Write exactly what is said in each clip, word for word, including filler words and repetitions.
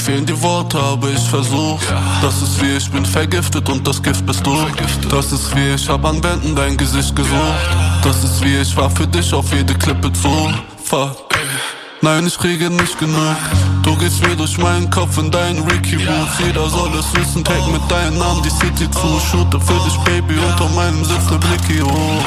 fehlen die Worte, aber ich versuch. Das ist wie, ich bin vergiftet und das Gift bist du. Das ist wie, ich hab an Wänden dein Gesicht gesucht. Das ist wie, ich war für dich auf jede Klippe zu. Fuck. Nein, ich kriege nicht genug. Du gehst mir durch meinen Kopf in deinen Ricky Boots. Jeder soll es wissen, take mit deinem Namen die City zu. Shoote für dich, Baby, unter meinem Sitz ne Blicky hoch.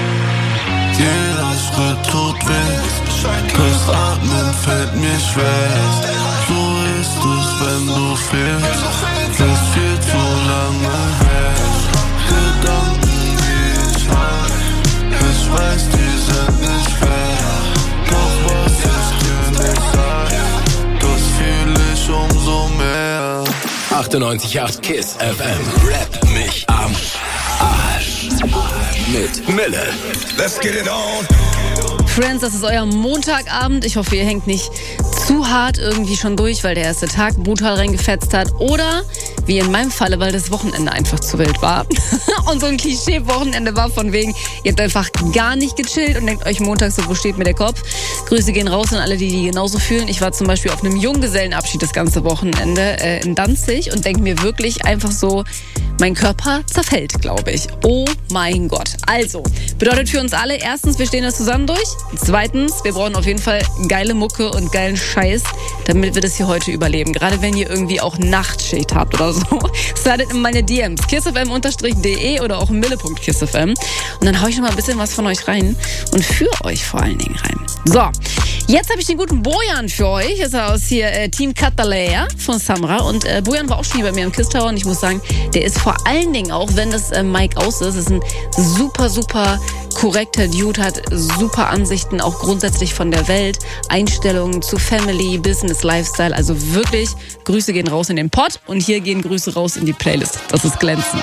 Jeder Schritt tut weh, das Atmen fällt mir schwer. So ist es, wenn du fehlst, ist viel zu lange her. Gedanken, die ich hab, ich weiß, die sind nicht fair. Doch was ich dir nicht sag, das fühl ich umso mehr. achtundneunzig Komma acht KISS F M. Rap mich am Arsch. Mit Mille. Let's get it on. Friends, das ist euer Montagabend. Ich hoffe, ihr hängt nicht zu hart irgendwie schon durch, weil der erste Tag brutal reingefetzt hat. Oder, wie in meinem Falle, weil das Wochenende einfach zu wild war. Und so ein Klischee-Wochenende war von wegen, ihr habt einfach gar nicht gechillt und denkt euch montags so, wo steht mir der Kopf? Grüße gehen raus an alle, die die genauso fühlen. Ich war zum Beispiel auf einem Junggesellenabschied das ganze Wochenende äh, in Danzig und denke mir wirklich einfach so, mein Körper zerfällt, glaube ich. Oh mein Gott. Also, bedeutet für uns alle, erstens, wir stehen das zusammen durch. Zweitens, wir brauchen auf jeden Fall geile Mucke und geilen Scheiß, damit wir das hier heute überleben. Gerade wenn ihr irgendwie auch Nachtschicht habt oder so. Slidet in meine D Ms. kissfm unterstrich de oder auch mille punkt kissfm. Und dann hau ich noch mal ein bisschen was von euch rein und für euch vor allen Dingen rein. So, jetzt habe ich den guten Bojan für euch. Das ist aus hier äh, Team Catalea von Samra. Und äh, Bojan war auch schon hier bei mir im Kiss Tower. Und ich muss sagen, der ist vor allen Dingen auch, wenn das äh, Mic aus ist, ist ein super, super korrekter Dude, hat super Ansichten, auch grundsätzlich von der Welt, Einstellungen zu Family, Business, Lifestyle. Also wirklich, Grüße gehen raus in den Pod und hier gehen Grüße raus in die Playlist. Das ist glänzend.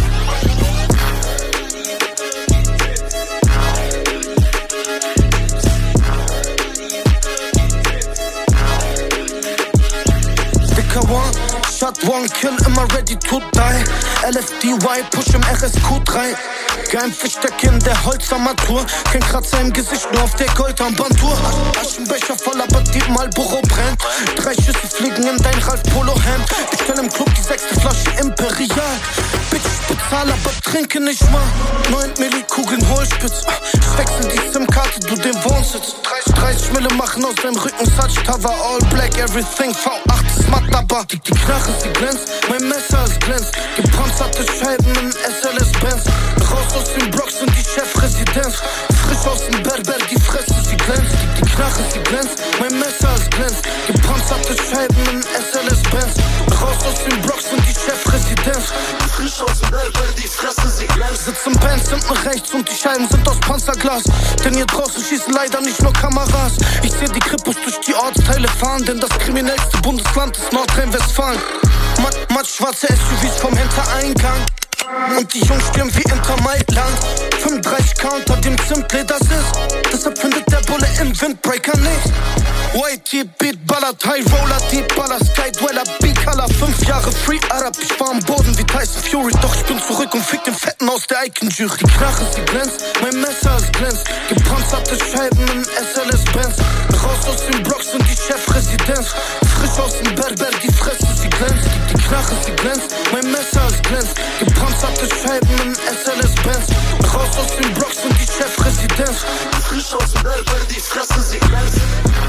Shot one, kill, immer ready to die. L F D Y, push im R S Q drei. Kein Fischdeck in der Holzarmatur. Kein Kratzer im Gesicht, nur auf der Goldarmbanduhr. Aschenbecher voll, aber die Marlboro brennt. Drei Schüsse fliegen in dein Ralph Polo Hemd. Bestell im Club die sechste Flasche Imperial. Bitch, ich bezahl, aber trinke nicht mal. Neun Millikugeln Hohlspitz. Ich wechsel die SIM-Karte, du den Wohnsitz. dreißig Mille machen aus deinem Rücken Satch-Cover. All black, everything, V acht ist matt, aber die, die Knarre, sie glänzt. Mein Messer ist glänzt. Gepanzerte Scheiben in S L S-Benz. Raus aus dem Bronx und die Chefresidenz. Frisch aus dem Berber, die Fresse, sie glänzt. Die, die Knarre, sie glänzt. Mein Messer ist glänzt. Gepanzerte Scheiben in S L S-Benz. Raus aus dem Bronx und die Chefresidenz. Frisch aus dem Berber, die Fresse, sie glänzt. Sitz im Benz hinten rechts und die Scheiben sind aus Panzerglas. Denn hier draußen schießen leider nicht nur Kameras. Ich seh die Krippos durch die Ortsteile fahren, denn das kriminellste Bundesland ist Nordrhein-Westfalen. Matt, matt schwarze S U Vs vom Hintereingang. Und die Jungs stürmen wie Inter Mailand. fünfunddreißig K unter dem Zimtleder sitzt. Deshalb findet der Bulle im Windbreaker nicht. Whitey Beat ballert, High Roller, Deep Baller, Sky Dweller, B-Color. Fünf Jahre Free Arab, ich war am Boden wie Tyson Fury. Doch ich bin zurück und fick den Fetten aus der Icon-Jury. Die Knarre, sie glänzt, mein Messer ist glänzt. Gepanzerte Scheiben in S L S-Benz. Raus aus dem Bronx und die Chefresidenz. Frisch aus dem Berber, die Fresse, sie glänzt. Die, die Knarre, sie glänzt, mein Messer ist glänzt. Gepanzerte Scheiben in S L S-Benz. Raus aus dem Bronx und die Chefresidenz. Frisch aus dem Berber, die Fresse, sie glänzt.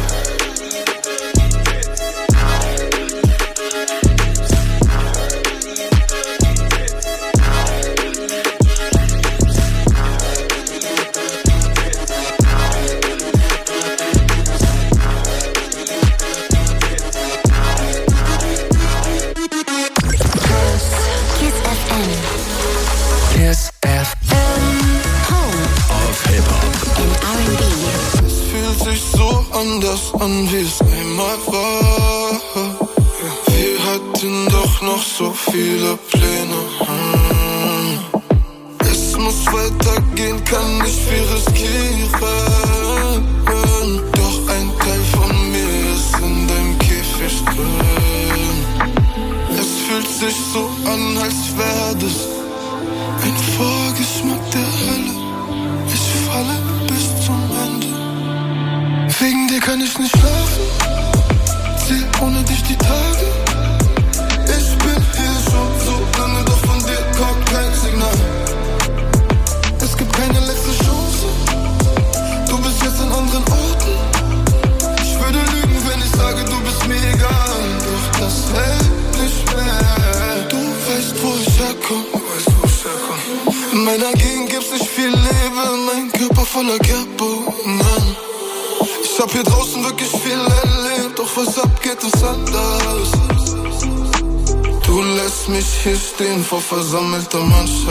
KISS F M. Home of Hip-Hop and R and B. Es fühlt sich so anders an, wie es einmal war. Wir hatten doch noch so viele Pläne. Hm. Es muss weitergehen, kann nicht viel riskieren. Doch ein Teil von mir ist in deinem Käfig drin. Es fühlt sich so an, als wäre das ein Vorgeschmack der Hölle. Ich falle bis zum Ende. Wegen dir kann ich nicht schlafen. Ziel ohne dich die Tage. Ich bin hier schon so lange, doch von dir kommt kein Signal. Es gibt keine letzte Chance. Du bist jetzt an anderen Orten. Ich würde lügen, wenn ich sage, du bist mir egal. Doch das hält nicht mehr. Du weißt, wo ich herkomme. Du weißt, wo ich herkomme. In meiner Gegend gibt's nicht viel Leben. Mein Körper voller Kerbungen. Ich hab hier draußen wirklich viel erlebt. Doch was abgeht, ist anders. Du lässt mich hier stehen vor versammelter Mannschaft.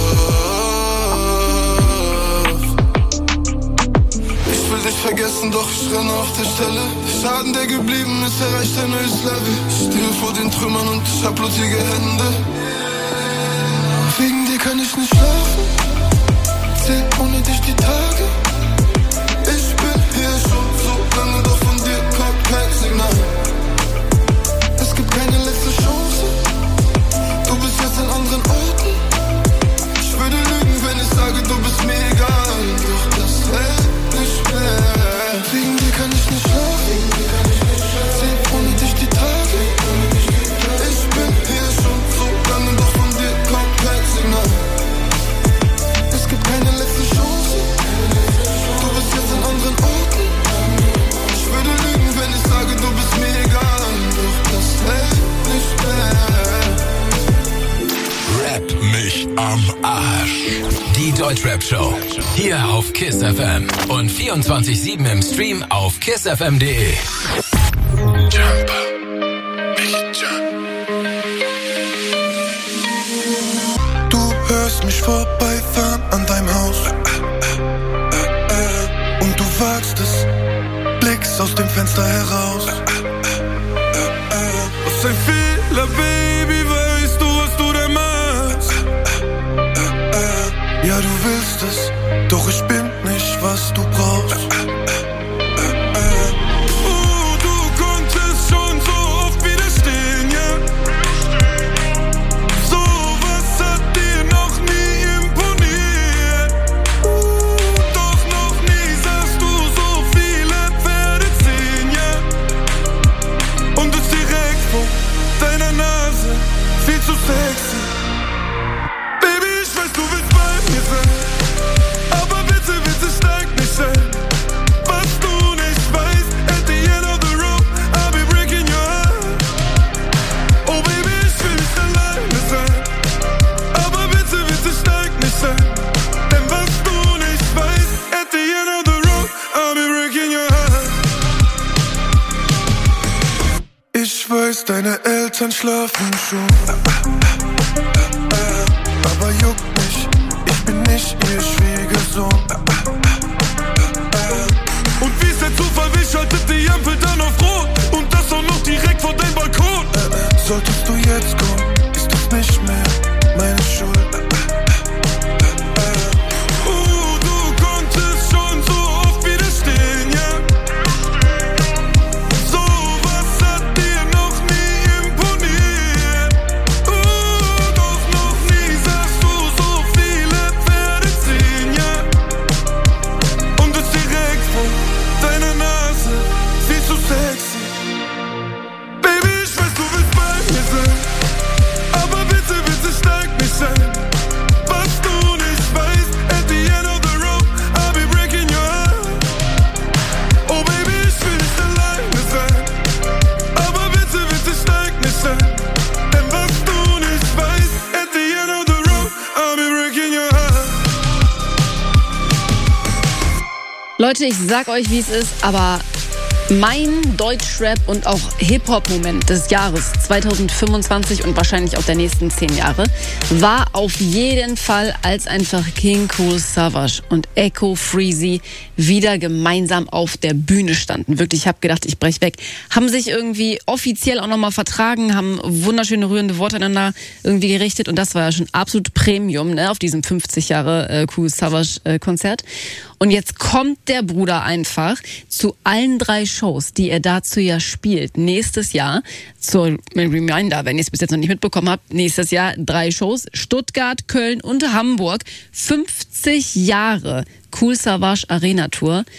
Ich will dich vergessen, doch ich renne auf der Stelle. Der Schaden, der geblieben ist, erreicht ein neues Level. Ich stehe vor den Trümmern und ich hab blutige Hände. Wegen dir kann ich nicht schlafen. Zähl ohne dich die Tage. Ich bin hier schon so lange, doch von dir kommt kein Signal. Es gibt keine letzte Chance. Du bist jetzt an anderen Orten. Ich würde lügen, wenn ich sage, du bist mir egal. Doch das hält nicht mehr. Wegen dir kann ich nicht schlafen. Zähl ohne dich die Tage. Ich bin hier schon so lange, doch von dir kommt kein Signal. Es gibt keine letzte Chance. Du bist jetzt an anderen Orten. Ich würde lügen, wenn ich sage, du bist mir egal. Doch das hält nicht mehr. Rap mich am Arsch. Die Deutschrap-Show. Hier auf KISS F M. Und vierundzwanzig sieben im Stream auf kiss f m punkt d e. Jumper. Mickey Jump. Du hörst mich vorbeifahren an deinem Haus. Und du wagst es, blickst aus dem Fenster heraus. Was ein Fehler, Baby, weißt du, was du da machst? Ja, du willst es, doch ich bin nicht, was du brauchst. Oh, du konntest schon so oft widerstehen, ja? Sowas hat dir noch nie imponiert. Uh, doch noch nie sahst du so viele Pferde ziehen, ja? Und es direkt vor deiner Nase, viel zu sexy. Baby, ich weiß, du willst bei mir sein, aber bitte, bitte steig nicht ein. Was du nicht weißt, at the end of the road, I'll be breaking your heart. Oh Baby, ich will nicht alleine sein, aber bitte, bitte steig nicht ein. Denn was du nicht weißt, at the end of the road, I'll be breaking your heart. Ich weiß, deine Eltern schlafen schon, aber juckt mich, ich bin nicht ihr Schwiegersohn. Und wie ist der Zufall, wie schaltet die Ampel dann auf Rot? Und das auch noch direkt vor deinem Balkon. Solltest du jetzt kommen, ist das nicht mehr meine Schuld. Uh, du konntest schon so oft widerstehen, ja? Sowas hat dir noch nie imponiert. Uh, doch noch nie sahst du so viele Pferde ziehen, ja? Und es direkt vor deiner Nase, viel zu sexy. Baby, ich weiß, du willst bei mir sein, aber bitte, bitte steig nicht ein. Was du nicht weißt, at the end of the road, I'll be breaking your heart. Oh Baby, ich will nicht alleine sein, aber bitte, bitte steig nicht ein. Denn was du nicht weißt, at the end of the road, I'll be breaking your heart. Leute, ich sag euch, wie es ist, aber mein Deutschrap und auch Hip-Hop-Moment des Jahres zwanzig fünfundzwanzig und wahrscheinlich auch der nächsten zehn Jahre war auf jeden Fall, als einfach King Kool Savas und Echo Freezy wieder gemeinsam auf der Bühne standen. Wirklich, ich habe gedacht, ich brech weg. Haben sich irgendwie offiziell auch nochmal vertragen, haben wunderschöne, rührende Worte aneinander irgendwie gerichtet und das war ja schon absolut Premium, ne, auf diesem fünfzig Jahre äh, Kool Savas äh, Konzert. Und jetzt kommt der Bruder einfach zu allen drei Shows, die er dazu ja spielt, nächstes Jahr, zur Reminder, wenn ihr es bis jetzt noch nicht mitbekommen habt, nächstes Jahr drei Shows, Stuttgart, Köln und Hamburg, fünfzig Jahre Kool Savas Arena Tour.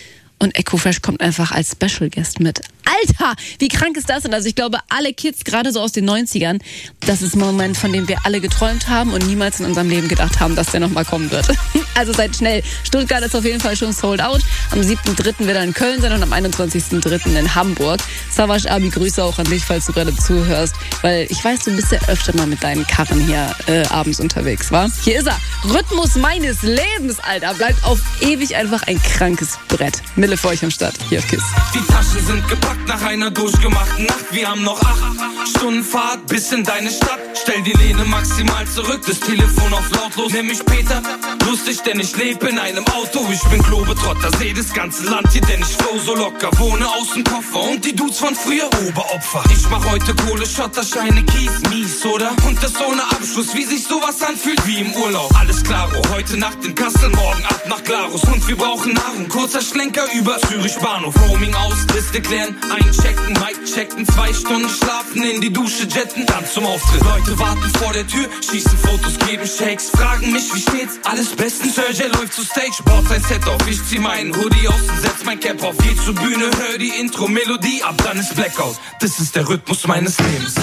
und Eko Fresh kommt einfach als Special Guest mit. Alter, wie krank ist das denn? Also ich glaube, alle Kids, gerade so aus den neunzigern, das ist ein Moment, von dem wir alle geträumt haben und niemals in unserem Leben gedacht haben, dass der nochmal kommen wird. Also seid schnell. Stuttgart ist auf jeden Fall schon sold out. Am siebten dritten wird er in Köln sein und am einundzwanzigsten dritten in Hamburg. Savas Abi, Grüße auch an dich, falls du gerade zuhörst, weil ich weiß, du bist ja öfter mal mit deinen Karren hier äh, abends unterwegs, wa? Hier ist er. Rhythmus meines Lebens, Alter. Bleibt auf ewig einfach ein krankes Brett. Mille für euch am Start. Hier auf KISS. Die Taschen sind gepackt nach einer durchgemachten Nacht. Wir haben noch acht Stunden Fahrt bis in deine Stadt. Stell die Lehne maximal zurück, das Telefon auf lautlos. Nenn mich Peter, lustig, denn ich lebe in einem Auto. Ich bin Globetrotter, seh das ganze Land hier, denn ich flow so locker. Wohne aus dem Koffer und die Dudes von früher Oberopfer. Ich mach heute Kohle, Schotterscheine, Kies, mies, oder? Und das ohne Abschluss, wie sich sowas anfühlt wie im Urlaub. Alles klaro, heute Nacht in Kassel, morgen ab nach Glarus. Und wir brauchen Nahrung, kurzer Schlenker über Zürich Bahnhof. Roaming aus, Liste klären, einchecken, Mic checken, zwei Stunden schlafen, in die Dusche jetten, dann zum Auftritt. Leute warten vor der Tür, schießen Fotos, geben Shakes, fragen mich, wie steht's? Alles bestens, Sergej läuft zur Stage, baut sein Set auf, ich zieh meinen Hoodie aus und setz mein Cap auf, geh zur Bühne, hör die Intro-Melodie, ab dann ist Blackout. Das ist der Rhythmus meines Lebens.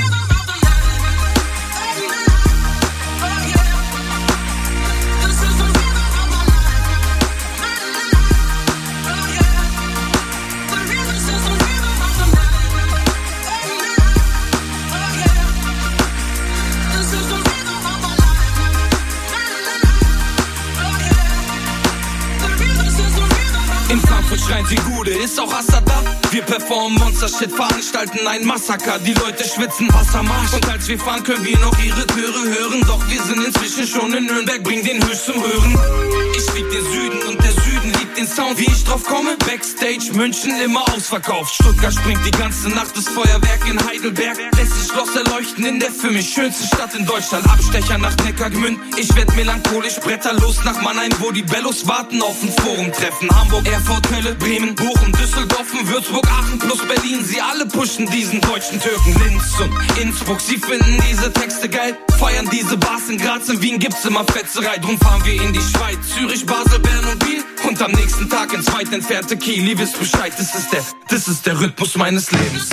Schreien sie Gude, ist auch Assad da? Wir performen Monster-Shit, veranstalten ein Massaker. Die Leute schwitzen, Wassermarsch. Und als wir fahren, können wir noch ihre Chöre hören. Doch wir sind inzwischen schon in Nürnberg, bring den Höchst zum Hören. Ich lieb den Süden und der Süden liebt den Sound. Wie ich drauf komme? Backstage, München immer ausverkauft. Stuttgart springt die ganze Nacht, das Feuerwerk in Heidelberg lässt sich Schloss erleuchten in der für mich schönsten Stadt in Deutschland. Abstecher nach Neckargemünd, ich werd melancholisch, Bretter los nach Mannheim, wo die Bellos warten auf ein Forum-Treffen. Hamburg, Erfurt, Köln, Bremen, Bochum, Düsseldorf, Würzburg, Aachen plus Berlin. Sie alle pushen diesen deutschen Türken. Linz und Innsbruck, sie finden diese Texte geil, feiern diese Bars in Graz, in Wien gibt's immer Fetzerei. Drum fahren wir in die Schweiz, Zürich, Basel, Bern und Biel und am nächsten Tag ins weit entfernte Kiel. Ihr wisst Bescheid, das ist der, das ist der Rhythmus meines Lebens.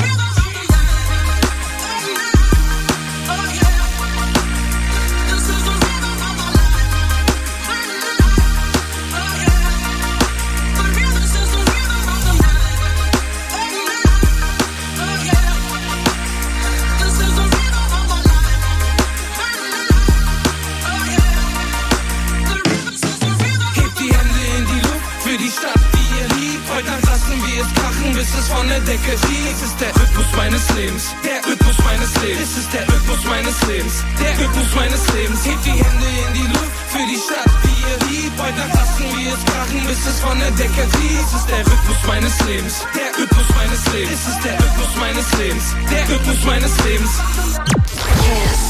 Von der Decke, dies ist der Rhythmus meines Lebens, der Rhythmus meines Lebens, das ist der Rhythmus meines Lebens, der Rhythmus meines Lebens. Hebt die Hände in die Luft für die Stadt, die ihr liebt. Heute Nacht lassen wir es krachen, bis es von der Decke, dies ist der Rhythmus meines Lebens, der Rhythmus meines Lebens, das ist der Rhythmus meines Lebens, der Rhythmus meines Lebens. Kiss,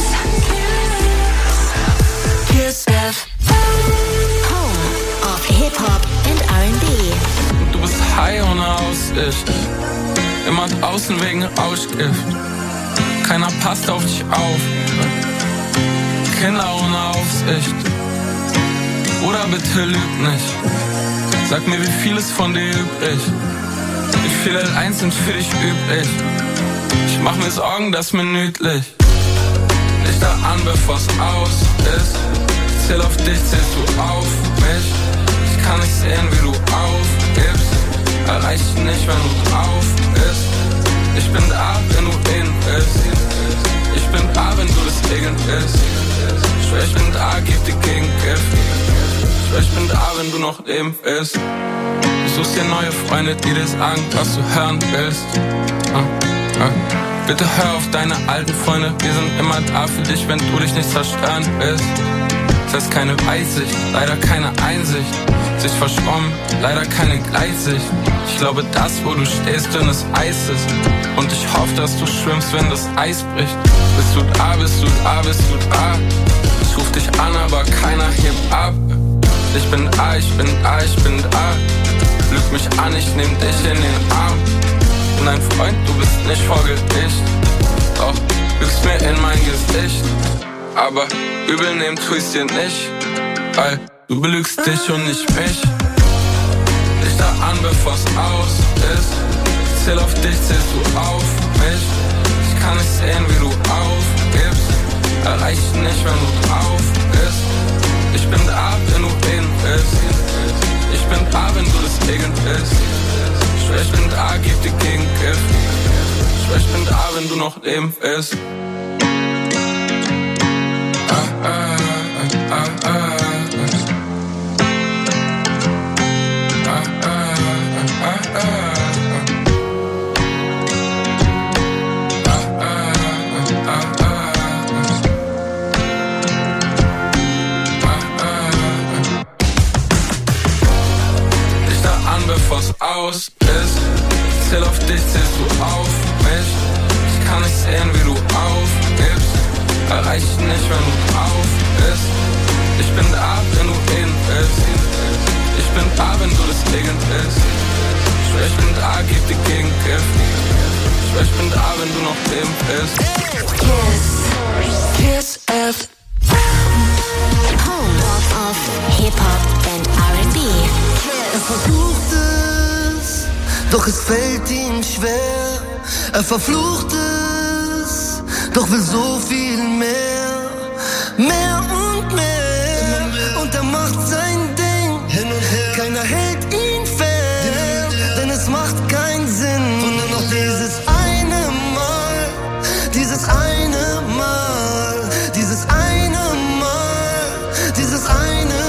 Kiss F M, home of Hip-Hop and R and B. Du bist high ohne Aussicht, immer draußen wegen Rauschgift. Keiner passt auf dich auf, Kinder ohne Aufsicht. Oder bitte lüg nicht, sag mir, wie viel ist von dir übrig? Wie viele L eins sind für dich übrig? Ich mach mir Sorgen, das minütlich. Lichter an, bevor's aus ist. Ich zähl auf dich, zählst du auf mich. Ich kann nicht sehen, wie du aufgibst. Erreich dich nicht, wenn du drauf bist. Ich bin da, wenn du in bist. Ich bin da, wenn du das Degen bist. Ich schwör, ich bin da, gib dir Gegengift. Ich schwör, ich bin da, wenn du noch leben willst. Du suchst dir neue Freunde, die dir sagen, was du hören willst. Ah, ah. Bitte hör auf deine alten Freunde. Wir sind immer da für dich, wenn du dich nicht zerstören willst. Das heißt keine Weitsicht, leider keine Einsicht. Sich verschwommen, leider keine Gleitsicht. Ich glaube, das, wo du stehst, dünnes Eis ist. Und ich hoffe, dass du schwimmst, wenn das Eis bricht. Bist du da, bist du da, bist du da? Ich ruf dich an, aber keiner hebt ab. Ich bin da, ich bin da, ich bin da. Lüg mich an, ich nehm dich in den Arm. Bin ein Freund, du bist nicht vor Gericht. Doch, lügst mir in mein Gesicht. Aber übel nehmen tu ich's dir nicht, weil du belügst dich und nicht mich. dich da an, bevor's aus ist. Ich zähl auf dich, zählst du auf mich. Ich kann nicht sehen, wie du aufgibst. Erreich nicht, wenn du drauf bist. Ich bin da, wenn du hin bist. Ich bin da, wenn du das Gegend bist. Ich schwör, ich bin da, geb dir Gegengift. Ich schwör, ich bin da, wenn du noch leben willst. Ah, ah, ah, ah, ah. Bevor's aus ist. Zähl auf dich, zählst du auf mich. Ich kann nicht sehen, wie du aufgibst. Erreich nicht, wenn du drauf bist. Ich bin da, wenn du hin bist. Ich bin da, wenn du das Gegend bist. Ich schwör, ich bin da, geb dir Gegengift. Ich schwör, ich bin da, wenn du noch leben bist. Kiss. Kiss F M. Home of Hip-Hop and R and B. Er versucht es, doch es fällt ihm schwer. Er verflucht es, doch will so viel mehr. Mehr und mehr. Und er macht sein Ding. Keiner hält ihn fern, denn es macht keinen Sinn. Und nur noch dieses eine Mal, dieses eine Mal, dieses eine Mal, dieses eine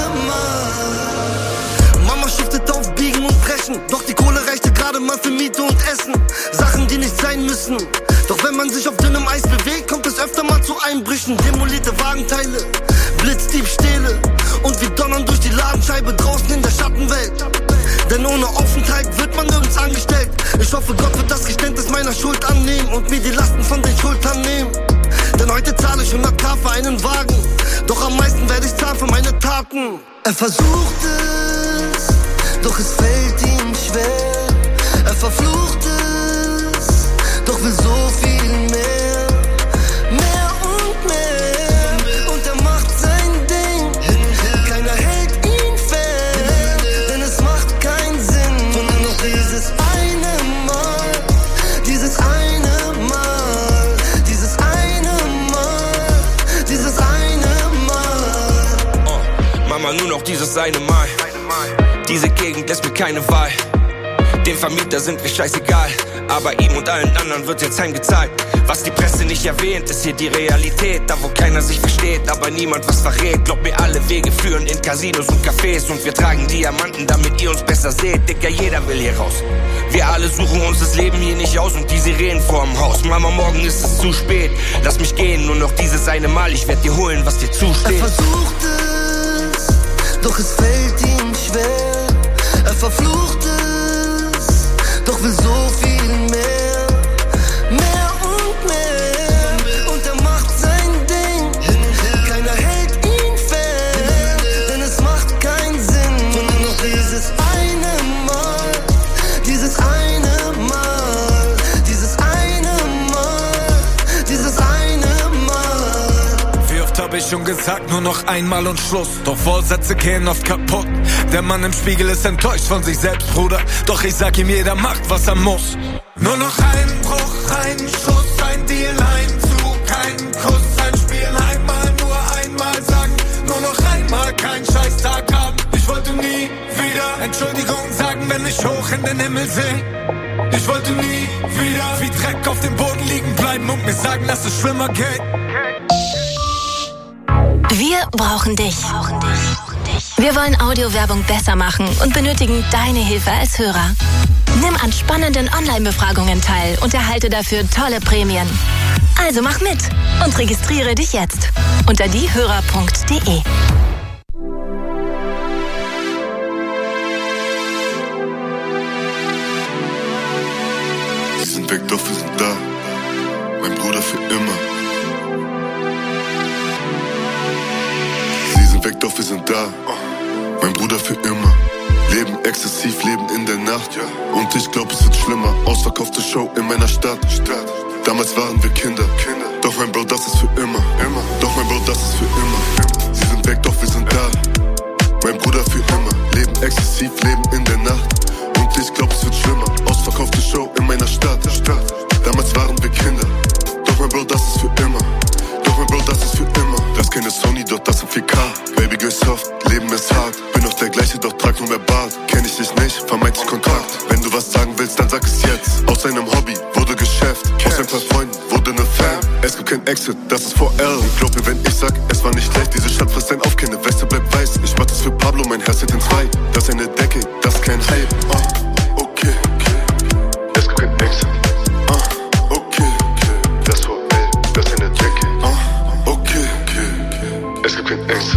Mal. Mama schuftet auf Biegen und Brechen, doch die Kohle reichte gerade mal für Miete und Essen. Sachen, die nicht sein müssen. Doch wenn man sich auf dünnem Eis bewegt, kommt es öfter mal zu Einbrüchen. Demolierte Wagenteile, Blitzdiebstähle und wir donnern durch die Ladenscheibe draußen in der Schattenwelt. Denn ohne Aufenthalt wird man nirgends angestellt. Ich hoffe, Gott wird das Geständnis meiner Schuld annehmen und mir die Lasten von den Schultern nehmen. Denn heute zahle ich hundert K für einen Wagen, doch am meisten werde ich zahlen für meine Taten. Er versucht es, doch es fällt ihm schwer. Er verflucht es, doch will so viel mehr. Mehr und mehr. Und er macht sein Ding. Keiner hält ihn fern, denn es macht keinen Sinn. Und nur noch dieses eine Mal, dieses eine Mal, dieses eine Mal, dieses eine Mal. Oh, Mama, nur noch dieses eine Mal. Diese Gegend lässt mir keine Wahl. Dem Vermieter sind wir scheißegal, aber ihm und allen anderen wird jetzt heimgezahlt. Was die Presse nicht erwähnt, ist hier die Realität. Da wo keiner sich versteht, aber niemand was verrät. Glaub mir, alle Wege führen in Casinos und Cafés. Und wir tragen Diamanten, damit ihr uns besser seht. Dicker, jeder will hier raus. Wir alle suchen uns das Leben hier nicht aus und die Sirenen vorm Haus. Mama, morgen ist es zu spät. Lass mich gehen, nur noch dieses eine Mal. Ich werd dir holen, was dir zusteht. Er versucht es, doch es fällt ihm schwer. Er verflucht es, doch will so viel mehr. Mehr und mehr. Und er macht sein Ding. Keiner hält ihn fern, denn es macht keinen Sinn. Und nur noch dieses eine Mal, dieses eine Mal, dieses eine Mal, dieses eine Mal. Wie oft hab ich schon gesagt, nur noch einmal und Schluss. Doch Vorsätze gehen oft kaputt. Der Mann im Spiegel ist enttäuscht von sich selbst, Bruder. Doch ich sag ihm, jeder macht, was er muss. Nur noch ein Bruch, ein Schuss, ein Deal, ein Zug, ein Kuss, ein Spiel. Einmal, nur einmal sagen, nur noch einmal kein Scheißtag haben. Ich wollte nie wieder Entschuldigung sagen, wenn ich hoch in den Himmel seh. Ich wollte nie wieder wie Dreck auf dem Boden liegen bleiben und mir sagen, dass es schlimmer geht. Wir brauchen dich. Wir wollen Audiowerbung besser machen und benötigen deine Hilfe als Hörer. Nimm an spannenden Online-Befragungen teil und erhalte dafür tolle Prämien. Also mach mit und registriere dich jetzt unter diehörer punkt de. Sie sind weg, doch wir sind da. Mein Bruder für immer. Sie sind weg, doch wir sind da. Mein Bruder für immer. Leben exzessiv, leben in der Nacht. Und ich glaub, es wird schlimmer. Ausverkaufte Show in meiner Stadt. Damals waren wir Kinder. Doch mein Bro, das ist für immer. Doch mein Bro, das ist für immer. Sie sind weg, doch wir sind da. Mein Bruder für immer. Leben exzessiv, leben in der Nacht. ich glaub es wird schlimmer. Ausverkaufte Show in meiner Stadt. Damals waren wir Kinder, doch mein Bro, das ist für immer. Doch mein Bro, das ist für immer. Das ist keine Sony, doch das sind vier K. Baby girl soft, Leben ist hart. Bin noch der gleiche, doch trag nur mehr Bart. Kenn ich dich nicht, vermeid ich Kontakt. Wenn du was sagen willst, dann sag es jetzt. Aus einem Hobby wurde Geschäft, aus ein paar Freunden wurde ne Fan. Es gibt kein Exit, das ist V L. Und glaub mir, wenn ich sag, es war nicht schlecht. Diese Stadt frisst ein auf, keine Weste bleibt weiß. Ich mach das für Pablo, mein Herz hält in zwei. Das ist eine Decke, das ist kein Hype. Oh, okay, okay. Es gibt kein Exit. Oh, okay, okay. Das ist V L, das ist eine Decke. Oh, okay, okay. Es gibt kein Exit.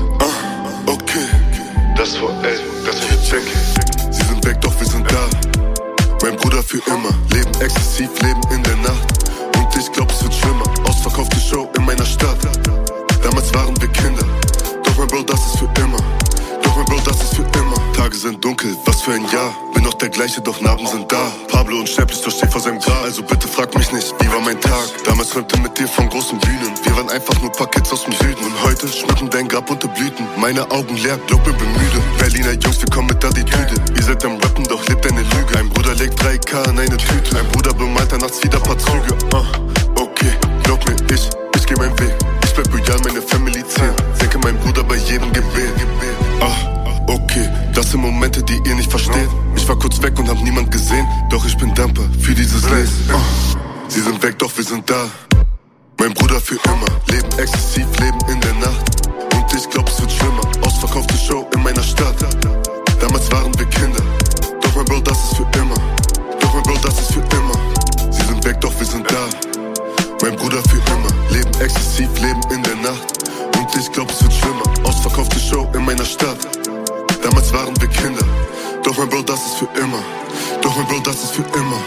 Oh, okay. Das ist V L, das ist eine Decke. Sie sind weg, doch wir sind da. Mein Bruder für immer. Leben exzessiv, leben in der Nacht. Und ich glaub, es wird schlimmer. Ausverkaufte Show in meiner Stadt. Damals waren wir Kinder. Doch mein Bro, das ist für immer. Doch mein Bro, das ist für immer. Tage sind dunkel, was für ein Jahr. Bin noch der gleiche, doch Narben sind da. Pablo unsterblich, doch steht vor seinem Grab. Also bitte frag mich nicht, wie war mein Tag? Damals träumte mit dir von großen Bühnen. Wir waren einfach nur paar Kids aus dem Süden. Und heute schmücken dein Grab unter Blüten. Meine Augen leer, glaub mir, bin müde. Berliner Jungs, wir kommen mit Attitüde. Ihr seid am Rappen, doch lebt eine Lüge. Ein Bruder legt drei K in eine Tüte. Ein Bruder bemalt nachts wieder paar Züge. Uh, okay, glaub mir, ich, ich geh meinen Weg. Ich bleib loyal, meine Family zählen. Denke mein Bruder bei jedem Gebet. Ah, okay, das sind Momente, die ihr nicht versteht. Ich war kurz weg und hab niemand gesehen. Doch ich bin dankbar für dieses Leben. Ah, sie sind weg, doch wir sind da. Mein Bruder für immer. Leben exzessiv, leben in der Nacht. Und ich glaub, es wird schlimmer. Ausverkaufte Show in meiner Stadt. Damals waren wir Kinder. Doch mein Bro, das ist für immer. Doch mein Bro, das ist für immer. Sie sind weg, doch wir sind da. Mein Bruder für immer. Leben exzessiv, leben in der Nacht. Und ich glaub, es wird schlimmer. Ausverkaufte Show in meiner Stadt. Damals waren wir Kinder. Doch mein Bro, das ist für immer. Doch mein Bro, das ist für immer.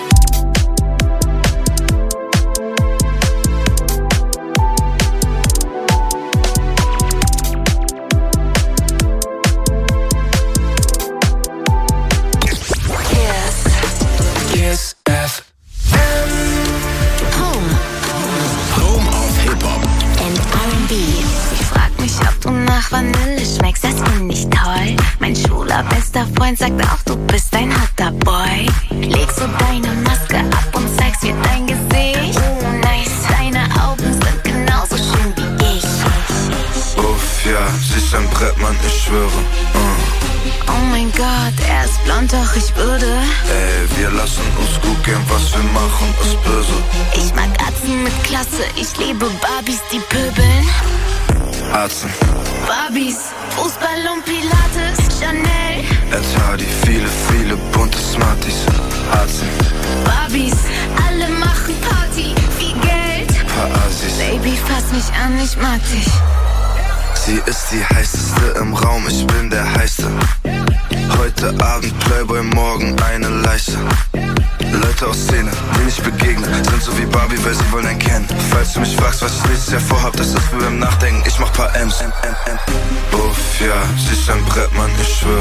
Vanille schmeckst, das find ich toll. Mein schwuler bester Freund sagt auch, du bist ein hotter Boy. Legst so deine Maske ab und zeigst mir dein Gesicht. Oh, nice, deine Augen sind genauso schön wie ich. Uff, ja, sie ist ein Brettmann, ich schwöre. uh. Oh mein Gott, er ist blond, doch ich würde. Ey, wir lassen uns gut gehen, was wir machen ist böse. Ich mag Atzen mit Klasse, ich liebe Barbies, die pöbeln. Arzen, Barbies, Fußball und Pilates, Chanel, Ed Hardy, viele, viele bunte Smarties. Arzen, Barbies, alle machen Party, viel Geld. Paar Assis, Baby, fass mich an, ich mag dich. sie ist die heißeste im Raum, ich bin der Heiße. Heute Abend Playboy, morgen eine Leiche. Leute aus Szene, denen ich begegne, sind so wie Barbie, weil sie wollen einen kennen. Falls du mich fragst, was ich nächstes Jahr vorhab, das ist wie beim Nachdenken, ich mach paar M's. Uff, ja, sie ist ein Brettmann, ich schwöre.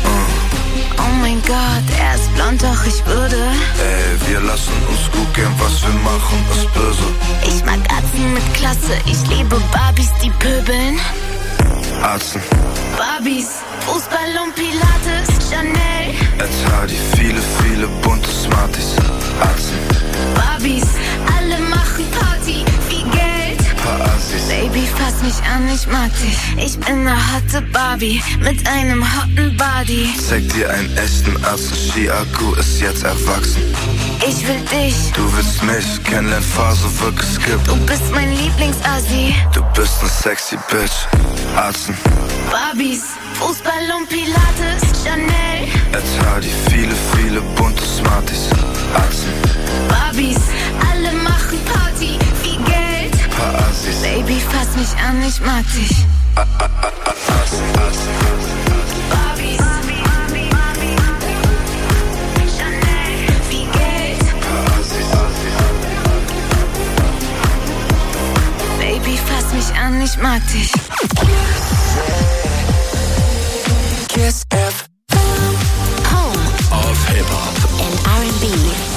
uh. Oh mein Gott, er ist blond, doch ich würde. Ey, wir lassen uns gut gehen, was wir machen ist böse. Ich mag Atzen mit Klasse, ich liebe Barbies, die pöbeln. Arzen, Barbies, Fußball und Pilates, Chanel, Ed Hardy, viele, viele bunte Smarties. Arzen, Barbies, alle machen Party, viel Geld. Paar Assis, Baby, fass mich an, ich mag dich. Ich bin ne hotte Barbie mit einem hotten Body. zeig dir einen echten Arzt, Chiago ist jetzt erwachsen. Ich will dich, Du willst mich, Kennenlernphase wird geskippt. du bist mein Lieblingsassi. Du bist ne sexy Bitch. Arzen, Barbies, Fußball und Pilates, Chanel, Ed Hardy, viele, viele bunte Smarties. Arzen, Barbies, alle machen Party, viel Geld. Paar Assis, Baby, fass mich an, ich mag dich. Arzen, Arzen. Barbies, Chanel, viel Geld. Baby, fass mich an, ich mag dich. Kiss F. Home auf Hip-Hop and R and B. Ja, sie sagt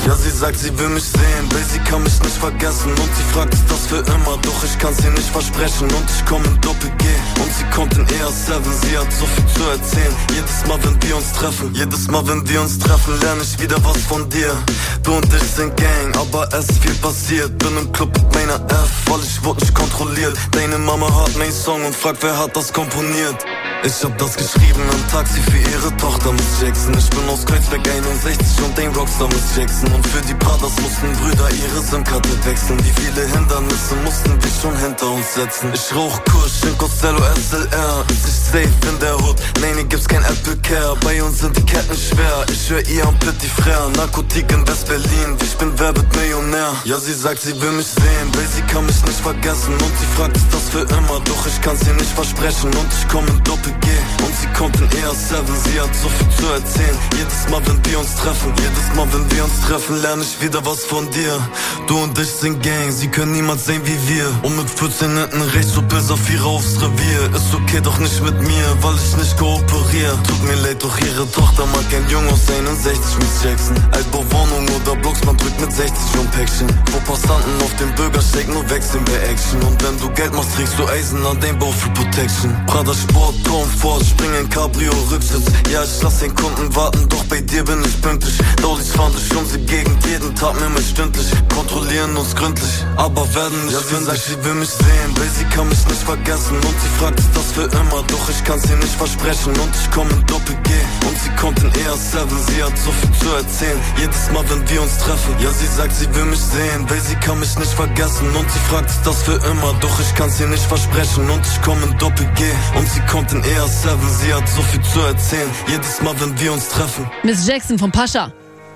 sagt, sie will mich sehen, weil sie kann mich nicht vergessen. Und sie fragt, ist das für immer, doch ich kann's ihr nicht versprechen. Und ich komm in Doppel-G und sie kommt in E R sieben. Sie hat so viel zu erzählen, jedes Mal, wenn wir uns treffen. Jedes Mal, wenn wir uns treffen, lerne ich wieder was von dir. Du und ich sind Gang, aber es ist viel passiert. Bin im Club mit meiner F, weil ich wurde nicht kontrolliert. Deine Mama hört meinen Song und fragt, wer hat das komponiert. Ich hab das geschrieben am Taxi für ihre Tochter Miss Jackson. Ich bin aus Kreuzberg einundsechzig und ein Rockstar Miss Jackson. Und für die Brothers mussten Brüder ihre SIM-Karte wechseln. Wie viele Hindernisse mussten wir schon hinter uns setzen. Ich rauch Kusch in Costello S L R. Ist ich safe in der Hood, nee, nee, gibt's kein Apple Care. Bei uns sind die Ketten schwer, ich hör ihr am Petit Frère. Narkotik in West-Berlin, ich bin wer wird Millionär. Ja, sie sagt, sie will mich sehen, weil sie kann mich nicht vergessen. Und sie fragt, ist das für immer, doch ich kann's ihr nicht versprechen. Und ich komm in Doppel G und sie kommt in E R sieben. Sie hat so viel zu erzählen, jedes Mal, wenn wir uns treffen. Jedes Mal, wenn wir uns treffen, lerne ich wieder was von dir. Du und ich sind Gang, sie können niemals sehen wie wir. Und mit vierzehn hinten rechts, so bis auf ihre aufs Revier. Ist okay, doch nicht mit mir, weil ich nicht kooperiere. Tut mir leid, doch ihre Tochter mag ein Junge aus einundsechzig Miss Jackson. Altbauwohnung oder Blocks, man drückt mit sechzig schon Päckchen. Wo Passanten auf dem Bürgersteig nur wechseln bei Action. Und wenn du Geld machst, trägst du Eisen an dein Bauch für Protection. Prada Sport, Tom Ford, spring in Cabrio, Rücksitz. Ja, ich lass den Kunden warten, doch bei dir bin ich pünktlich. Daulis fahren durch unsere Gegend, jeden Tag mehrmals stündlich. Kontrollieren uns gründlich, aber werden nicht ja, sie sagt, sie will mich sehen, weil sie kann mich nicht vergessen. Und sie fragt, ist das für immer, doch ich kann's ihr nicht versprechen. Und ich komm in Doppel-G und sie kommt in E R sieben. Sie hat so viel zu erzählen, jedes Mal, wenn wir uns treffen. Ja, sie sagt, sie will mich sehen, weil sie kann mich nicht vergessen. Und sie fragt, ist das für immer, doch ich kann's ihr nicht versprechen. Und ich komm in Doppel-G und sie kommt in E R sieben. Sie hat so viel zu erzählen, jedes Mal, wenn wir uns treffen. Miss Jackson von Pascha.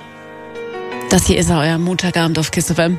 Das hier ist euer Montagabend auf Kiss F M.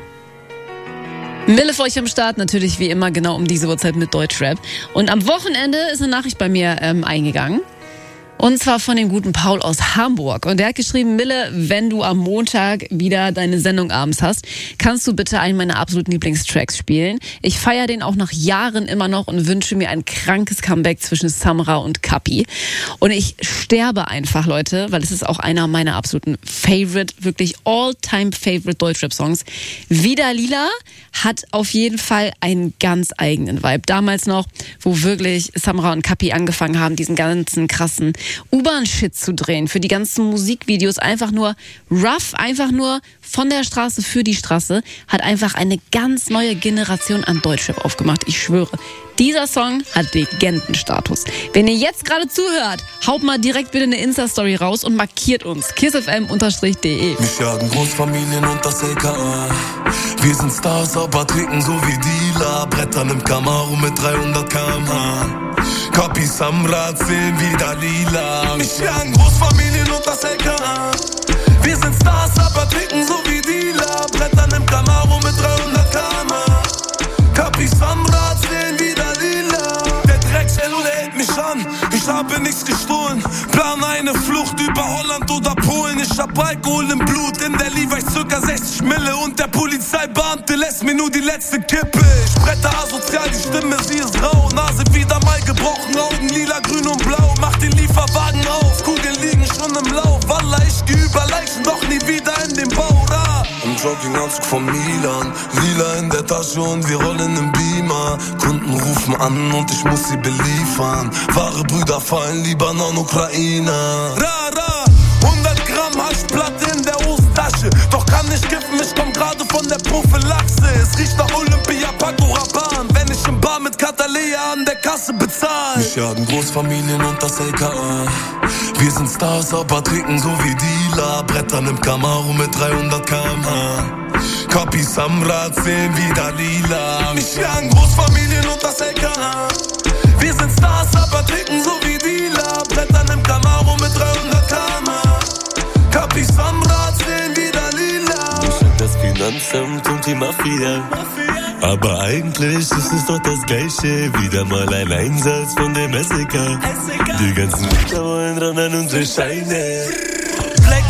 Mille für euch am Start, natürlich wie immer genau um diese Uhrzeit mit Deutschrap. Und am Wochenende ist eine Nachricht bei mir ähm, eingegangen. Und zwar von dem guten Paul aus Hamburg. Und der hat geschrieben, Mille, wenn du am Montag wieder deine Sendung abends hast, kannst du bitte einen meiner absoluten Lieblingstracks spielen. Ich feiere den auch nach Jahren immer noch und wünsche mir ein krankes Comeback zwischen Samra und Kapi. Und ich sterbe einfach, Leute, weil es ist auch einer meiner absoluten Favorite, wirklich All-Time-Favorite Deutschrap-Songs. Wieder Lila hat auf jeden Fall einen ganz eigenen Vibe. Damals noch, wo wirklich Samra und Kapi angefangen haben, diesen ganzen krassen U-Bahn-Shit zu drehen, für die ganzen Musikvideos, einfach nur rough, einfach nur von der Straße für die Straße, hat einfach eine ganz neue Generation an Deutschrap aufgemacht. Ich schwöre, dieser Song hat Legendenstatus. Wenn ihr jetzt gerade zuhört, haut mal direkt bitte eine Insta-Story raus und markiert uns kissfm unterstrich de. Mich jagen Großfamilien und das L K A. Wir sind Stars, aber trinken so wie Dealer. Brettern im Camaro mit dreihundert Kilometer pro Stunde. Kapi Samra zählen wieder lila. Mich jagen Großfamilien und das L K A. Wir sind Stars, aber trinken so wie Dealer. Brettern im Camaro mit dreihundert Kilometer pro Stunde. Kapi Samra zählen wieder lila. Der Dreckselo hält mich an, ich habe nichts gestohlen. Plan eine Flucht über Holland oder Polen. Ich hab Alkohol im Blut, in der Levi's circa sechzig Mille. Und der Polizeibeamte lässt mir nur die letzte Kippe. Ich bretter asozial, die Stimme, sie ist rau. Nase wieder mal gebrochen, Augen lila, grün und blau. Mach den Lieferwagen auf, Kugeln liegen schon im Lauf. Wallah, ich geh über Leichen, doch nie wieder in den Bau. Ra. Im Jogginganzug von Milan, lila in der Tasche und wir rollen im Beamer. Kunden rufen an und ich muss sie beliefern. Wahre Brüder fallen lieber an Ukrainer. Ra, ra, hundert Gramm Haschplatte in der Hosentasche. Doch kann nicht kiffen, ich komm gerade von der Prophylaxe. Es riecht nach Olympia, Paco Rabanne. Wenn ich im Bar mit Katalea an der Kasse bezahl. Mich jagen Großfamilien und das L K A. Wir sind Stars, aber trinken so wie Dealer. Brettern im Camaro mit dreihundert Kilometer pro Stunde. Kapi Samra zählen wieder lila. Mich jagen Großfamilien und das L K A. Wir sind Stars, aber trinken so wie Dealer. Brettern im Camaro mit dreihundert Kilometer pro Stunde. Kapi Samra zählen wieder lila. Ich hab das Finanzamt und die Mafia. Aber eigentlich ist es doch das Gleiche. Wieder mal ein Einsatz von dem S E K. Die ganzen Mieter wollen ran an unsere Scheine. Blackjack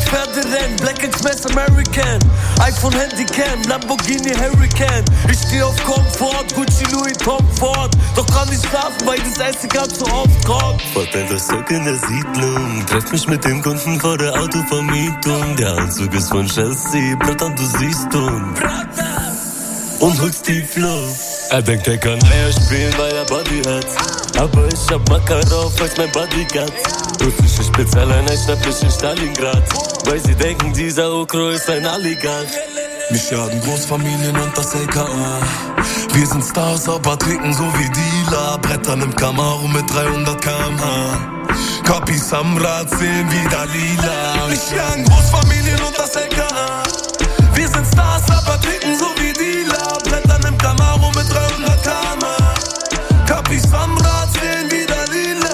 Pferderennen, Black Express American, iPhone Handycam, Lamborghini Hurricane. Ich steh auf Komfort, Gucci Louis Tom Ford. Doch kann nicht schlafen, weil das Essen ganz so oft kommt. Vorteil das Stock in der Siedlung, treff mich mit dem Kunden vor der Autovermietung. Der Anzug ist von Chelsea, Blattern, du siehst und und holst die Flow. Er denkt, er kann leer spielen, weil er Body hat. Aber ich hab Makarov als mein Bodyguard. Russische Spezialeinheit schnapp ich in Stalingrad. Weil sie denken, dieser Okro ist ein Alligant. Mich jagen Großfamilien und das L K A. Wir sind Stars, aber trinken so wie Dealer. Brettern im Camaro mit dreihundert Kilometer pro Stunde. Kapis am Rad sehen wie Dalila. Mich jagen Großfamilien und das L K A. Wir sind Stars, aber trinken so wie Dealer. Brettern im Camaro mit dreihundert Kilometer pro Stunde. Kapis am Rad sehen wie Dalila.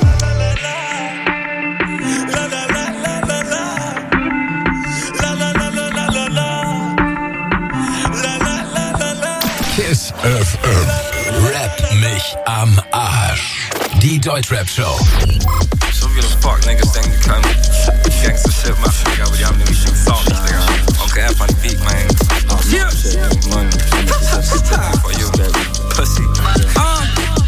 Kiss F M. Rap mich am Arsch. Die Deutschrap-Show. So viele Fuck-Niggas denken, die können Gangster-Shit machen, Digga, aber die haben den richtigen Sound nicht, Digga. Onkel F an Beat, man. Yeah. For you, Pussy. Ah.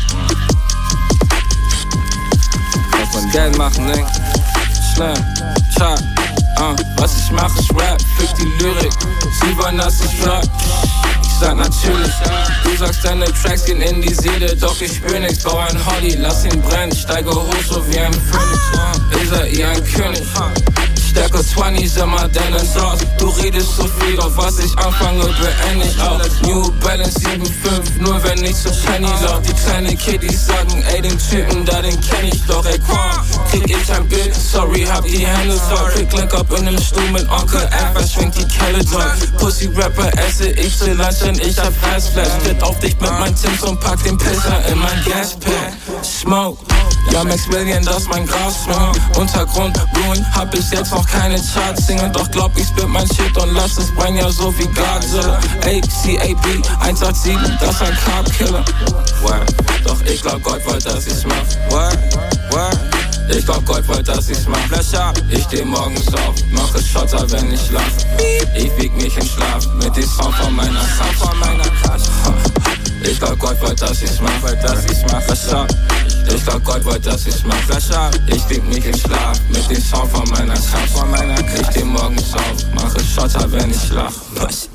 Was Geld machen, Ding. Schnell, Chart. Uh, was ich mache, ich rap, fick die Lyrik. Sie wollen, dass ich rap. Ich sag natürlich, du sagst, deine Tracks gehen in die Seele. Doch ich spür nix, bau ein Holly, lass ihn brennen. Steige hoch, so wie ein Phönix. Uh, ist er ihr ein König? Stärke zwanzig, immer deinen Sauce. Du redest so viel, doch was ich anfange, beende ich auch. New Balance sieben fünf, nur wenn ich zu Penny lauf. Die kleine Kiddies sagen, ey, den Typen da, den kenn ich doch. Ey, Quan, krieg ich ein Bild, sorry, hab die Hände voll. Krieg Link up in dem Stuhl mit Onkel F, er schwingt die Kelle durch. Pussy-Rapper esse ich zu Lunch, denn ich hab Fressflash. Tritt auf dich mit meinen Tims und pack den Pisser in mein Gaspack. Smoke. Ja, Maximilian, das ist mein Gras, ja. Untergrund, Ruin, hab bis jetzt noch keine Charts singen. Doch glaub ich spit mein Shit und lass es brennen, ja so wie Godzilla. A C A B eins acht sieben, das ist ein Carb-Killer. What? Doch ich glaub Gott wollt, dass ich's mach. What? What? Ich glaub Gott wollt, dass ich's mach. Flasher, ich steh morgens auf, mache Schotter, wenn ich lach. Ich wieg mich in Schlaf mit dem Sound von meiner Kasse. Ich glaub Gott wollt, dass ich's mach, wollt, dass ich's mach. Flasher. Ich glaub Gott wollt, dass ich's mach. Flasher, ich wieg mich in Schlaf mit dem Sound von meiner Kasse. Ich steh morgens auf, mache Schotter, wenn ich lach. Ich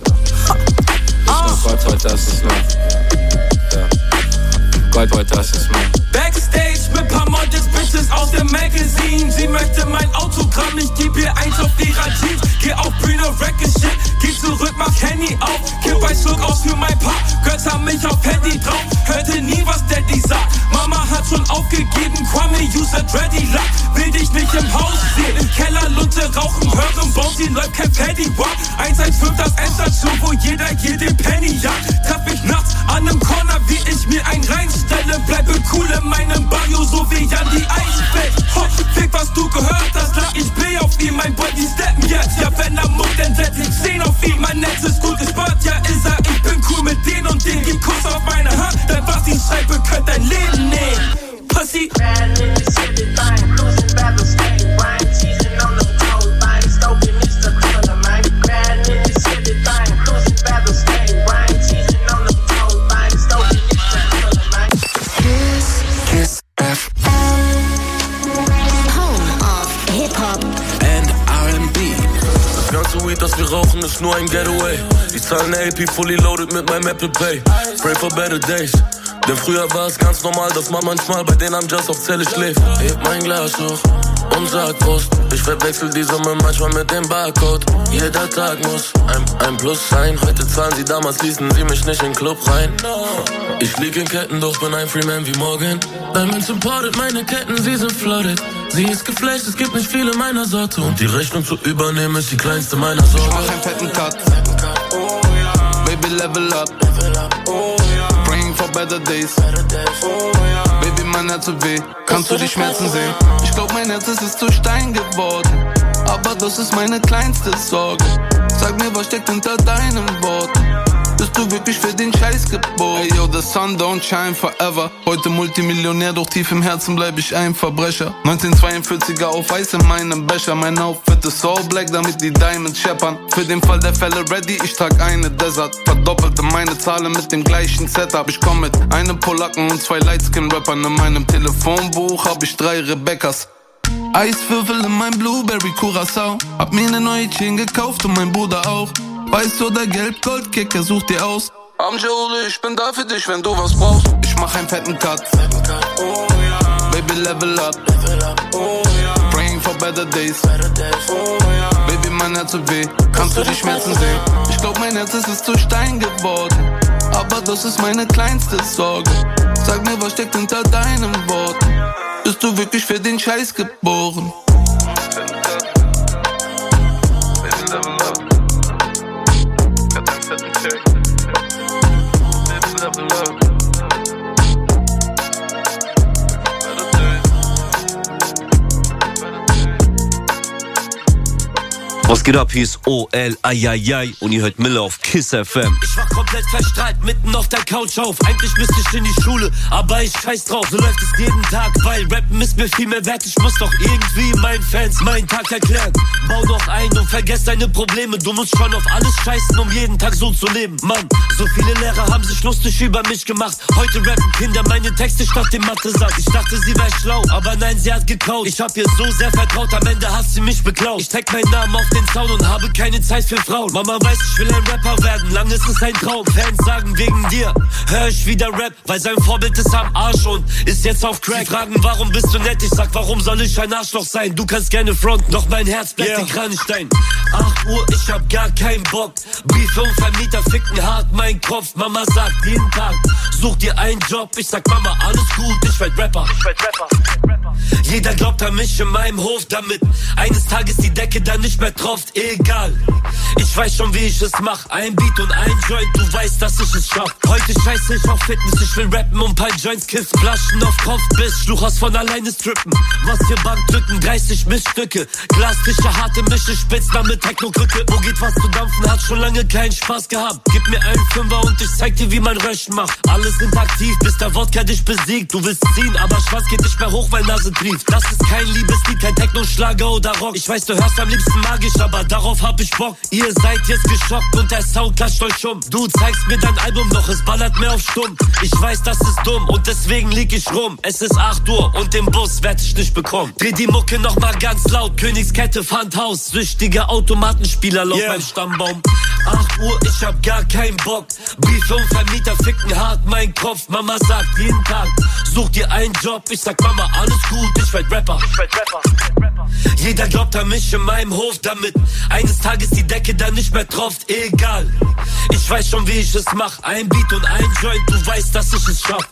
glaub Gott wollt, dass ich's mach. Ja. Gott wollt, dass ich's mach. Backstage mit paar Models, Bitches aus dem Magazine. Sie möchte mein Autogramm, ich geb ihr eins auf ihrer Jeans. Geh auf Bühne, wrecke Shit, geh zurück, mach Handy auf. Kipp ein Schluck aus für mein Paar, Götter mich auf Handy drauf. Hörte nie, was Daddy sagt, Mama hat schon aufgegeben. Kwame, User, Dreddy, Lack, will dich nicht im Haus sehen. Im Keller, Lunte, rauchen, hören, Bounty, läuft kein Paddy, wow. eins eins fünf, das Endstation, wo jeder jeden Penny jagt. Treff mich nachts an nem Corner, wie ich mir einen reinstelle. Bleibe cool in meinem Barrio, so wie Jan die Eisfeld. Ho, fick, was du gehört hast, lag ich play auf ihm. Mein Body steppen jetzt, ja wenn er muckt, dann setz ich zehn auf ihn. Mein Netz ist gut gespart, ja ist er. Ich bin cool mit den und den, gib Kuss auf meine Hand. Denn was ich schreibe, könnt dein Leben nehmen. Pussy. Das wir rauchen, ist nur ein Getaway. Ich zahle ne A P fully loaded mit meinem Apple Pay. Pray for better days. Denn früher war es ganz normal, dass man manchmal bei denen am Just auf Zelle schläft. Heb mein Glas hoch und sag Prost. Ich verwechsel die Summe manchmal mit dem Barcode. Jeder Tag muss ein, ein Plus sein. Heute zahlen sie, damals ließen sie mich nicht in den Club rein. Ich lieg in Ketten, doch bin ein Freeman wie Morgan. Diamonds imported, meine Ketten, sie sind flooded. Sie ist geflasht, es gibt nicht viele meiner Sorte. Und die Rechnung zu übernehmen ist die kleinste meiner Sorgen. Ich mach einen fetten Cut, Baby level up, praying for better days. Baby, mein Herz tut weh, kannst du die Schmerzen sehen? Ich glaub, mein Herz ist zu Stein geworden, aber das ist meine kleinste Sorge. Sag mir, was steckt hinter deinen Worten? Bist du wirklich für den Scheiß geboren? Ey yo, the sun don't shine forever. Heute Multimillionär, doch tief im Herzen bleib ich ein Verbrecher. neunzehnhundertzweiundvierziger auf Eis in meinem Becher. Mein Outfit ist all black, damit die Diamonds scheppern. Für den Fall der Fälle ready, ich trag eine Desert. Verdoppelte meine Zahlen mit dem gleichen Setup. Ich komm mit einem Polacken und zwei Lightskin-Rappern. In meinem Telefonbuch hab ich drei Rebeccas. Eiswürfel in mein Blueberry Curacao. Hab mir ne neue Chain gekauft und mein Bruder auch. Weiß oder gelb, Goldkicker, such dir aus. Amjole, ich bin da für dich, wenn du was brauchst. Ich mach einen fetten Cut, oh, ja. Baby level up, oh, ja. Praying for better days, oh, ja. Baby mein Herz tut weh, kannst du die Schmerzen sehen? Ich glaub mein Herz ist, ist zu Stein geworden, aber das ist meine kleinste Sorge. Sag mir, was steckt hinter deinem Wort? Bist du wirklich für den Scheiß geboren? Was geht ab? Hier ist O L, ai, und ihr hört Miller auf Kiss F M. Ich war komplett verstrahlt, mitten auf der Couch auf. Eigentlich müsste ich in die Schule, aber ich scheiß drauf. So läuft es jeden Tag, weil Rappen ist mir viel mehr wert. Ich muss doch irgendwie meinen Fans meinen Tag erklären. Bau doch ein und vergess deine Probleme. Du musst schon auf alles scheißen, um jeden Tag so zu leben. Mann, so viele Lehrer haben sich lustig über mich gemacht. Heute rappen Kinder meine Texte statt dem Mathe-Satz. Ich dachte, sie wär schlau, aber nein, sie hat gekaut. Ich hab ihr so sehr vertraut, am Ende hat sie mich beklaut. Ich tag meinen Namen auf den Sound und habe keine Zeit für Frauen. Mama weiß, ich will ein Rapper werden, lang ist es ein Traum. Fans sagen wegen dir, hör ich wieder Rap, weil sein Vorbild ist am Arsch und ist jetzt auf Crack. Sie fragen, warum bist du nett? Ich sag, warum soll ich ein Arschloch sein? Du kannst gerne fronten, doch mein Herz bleibt yeah. in Kranstein. acht Uhr, ich hab gar keinen Bock. Briefe und Vermieter ficken hart mein Kopf. Mama sagt jeden Tag, such dir einen Job. Ich sag, Mama, alles gut, ich werd Rapper. Ich werd Rapper. Jeder glaubt an mich in meinem Hof, damit eines Tages die Decke dann nicht mehr tropft. Egal, ich weiß schon, wie ich es mach. Ein Beat und ein Joint, du weißt, dass ich es schaff. Heute scheiße ich auf Fitness, ich will rappen und paar Joints kiffen. Flaschen auf Kopf, bis Schluch aus von alleine strippen. Was für Bankdrücken, dreißig Missstücke. Glastische, harte Mische, Spitzname Techno-Krücke. Wo geht was zu dampfen, hat schon lange keinen Spaß gehabt. Gib mir einen Fünfer und ich zeig dir, wie man Röschen macht. Alle sind aktiv, bis der Wodka dich besiegt. Du willst ziehen, aber Schwanz geht nicht mehr hoch, weil Nase trieft. Das ist kein Liebeslied, kein Techno-Schlager oder Rock. Ich weiß, du hörst am liebsten magisch, aber darauf hab ich Bock. Ihr seid jetzt geschockt und der Sound klatscht euch um. Du zeigst mir dein Album noch, es ballert mir auf Stumm. Ich weiß, das ist dumm und deswegen lieg ich rum. Es ist acht Uhr und den Bus werd ich nicht bekommen. Dreh die Mucke noch mal ganz laut, Königskette, Pfandhaus. Süchtige Automatenspieler laut yeah. mein Stammbaum. acht Uhr, ich hab gar keinen Bock. Briefe und Vermieter ficken hart mein Kopf. Mama sagt jeden Tag, such dir einen Job. Ich sag, Mama, alles gut, ich werd Rapper. Ich werd Rapper. Jeder glaubt an mich in meinem Hof, damit eines Tages die Decke dann nicht mehr tropft. Egal, ich weiß schon, wie ich es mach. Ein Beat und ein Joint, du weißt, dass ich es schaff.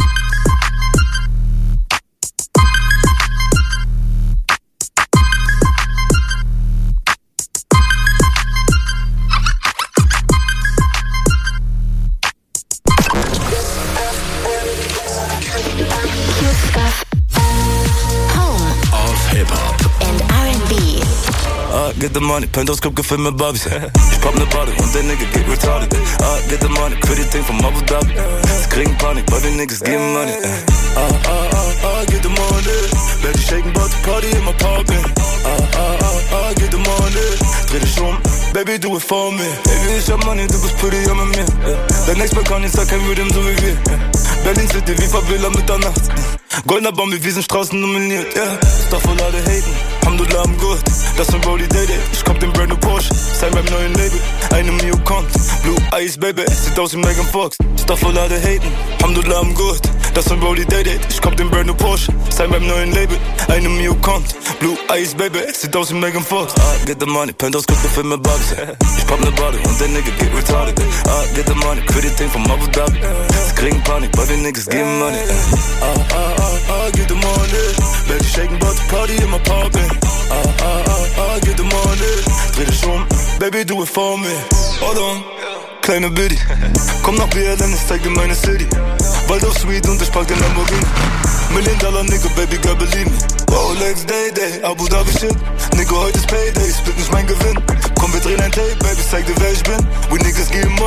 I get the money, Penthouse Club gefüllt mit Barbies. Ich pop ne Bade und der Nigga geht retarded. I get the money, Credit-Ding vom Abu Dhabi. Sie kriegen Panik, weil die Niggas geben Money. Ah, ah, ah, I get the money. Werde ich shaken, but the party in my apartment. Ah, ah, ah, I get the money. Dreh dich um, Baby, do it for me. Baby, ich hab Money, du bist pretty, ja mit mir. Dein Ex-Back kann nicht, sag kein Rhythm, so wie wir. Berlin City, wie Favela Mitternacht. Goldener Baum, wie Wiesenstraßen nominiert, yeah. Ist doch voll alle haten, Alhamdulillah am Gurt. Das ist ein Rolli Day-Day, ich kauf den brand new Porsche. Sein beim neuen Label, eine Mio Kont. Blue Eyes, Baby, sieht aus wie Megan Fox. Ist doch voll alle haten, Alhamdulillah am Gurt. Das ist ein Rolli Day-Day, ich kauf den brand new Porsche. Sein beim neuen Label, eine Mio Kont. Blue Eyes, Baby, sieht aus wie Megan Fox. I get the money, Penthouse Club gefüllt mit Barbies. Ich pop ne Bade und der Nigga geht retarded. I get the money, Credit-Ding vom Abu Dhabi. Sie kriegen Panik, weil die Niggas geben Money. Ah, ah, ah, I get the money. Werd ich shaken, but the party in my apartment. Ah, ah, ah, I get the money. Dreh dich um, Baby, do it for me. Hold on, kleine Biddy. Komm nach B L N, ich zeig dir meine City. Waldorf Sweet und ich pack den Lamborghini. Million Dollar Nigga, Baby, girl, believe me. Rolex Day Day, Abu Dhabi Shit. Nigga, heute ist Payday, split nicht mein Gewinn. Komm, wir drehen ein Tape, Baby, zeig dir, wer ich bin. We niggas geben Money und ich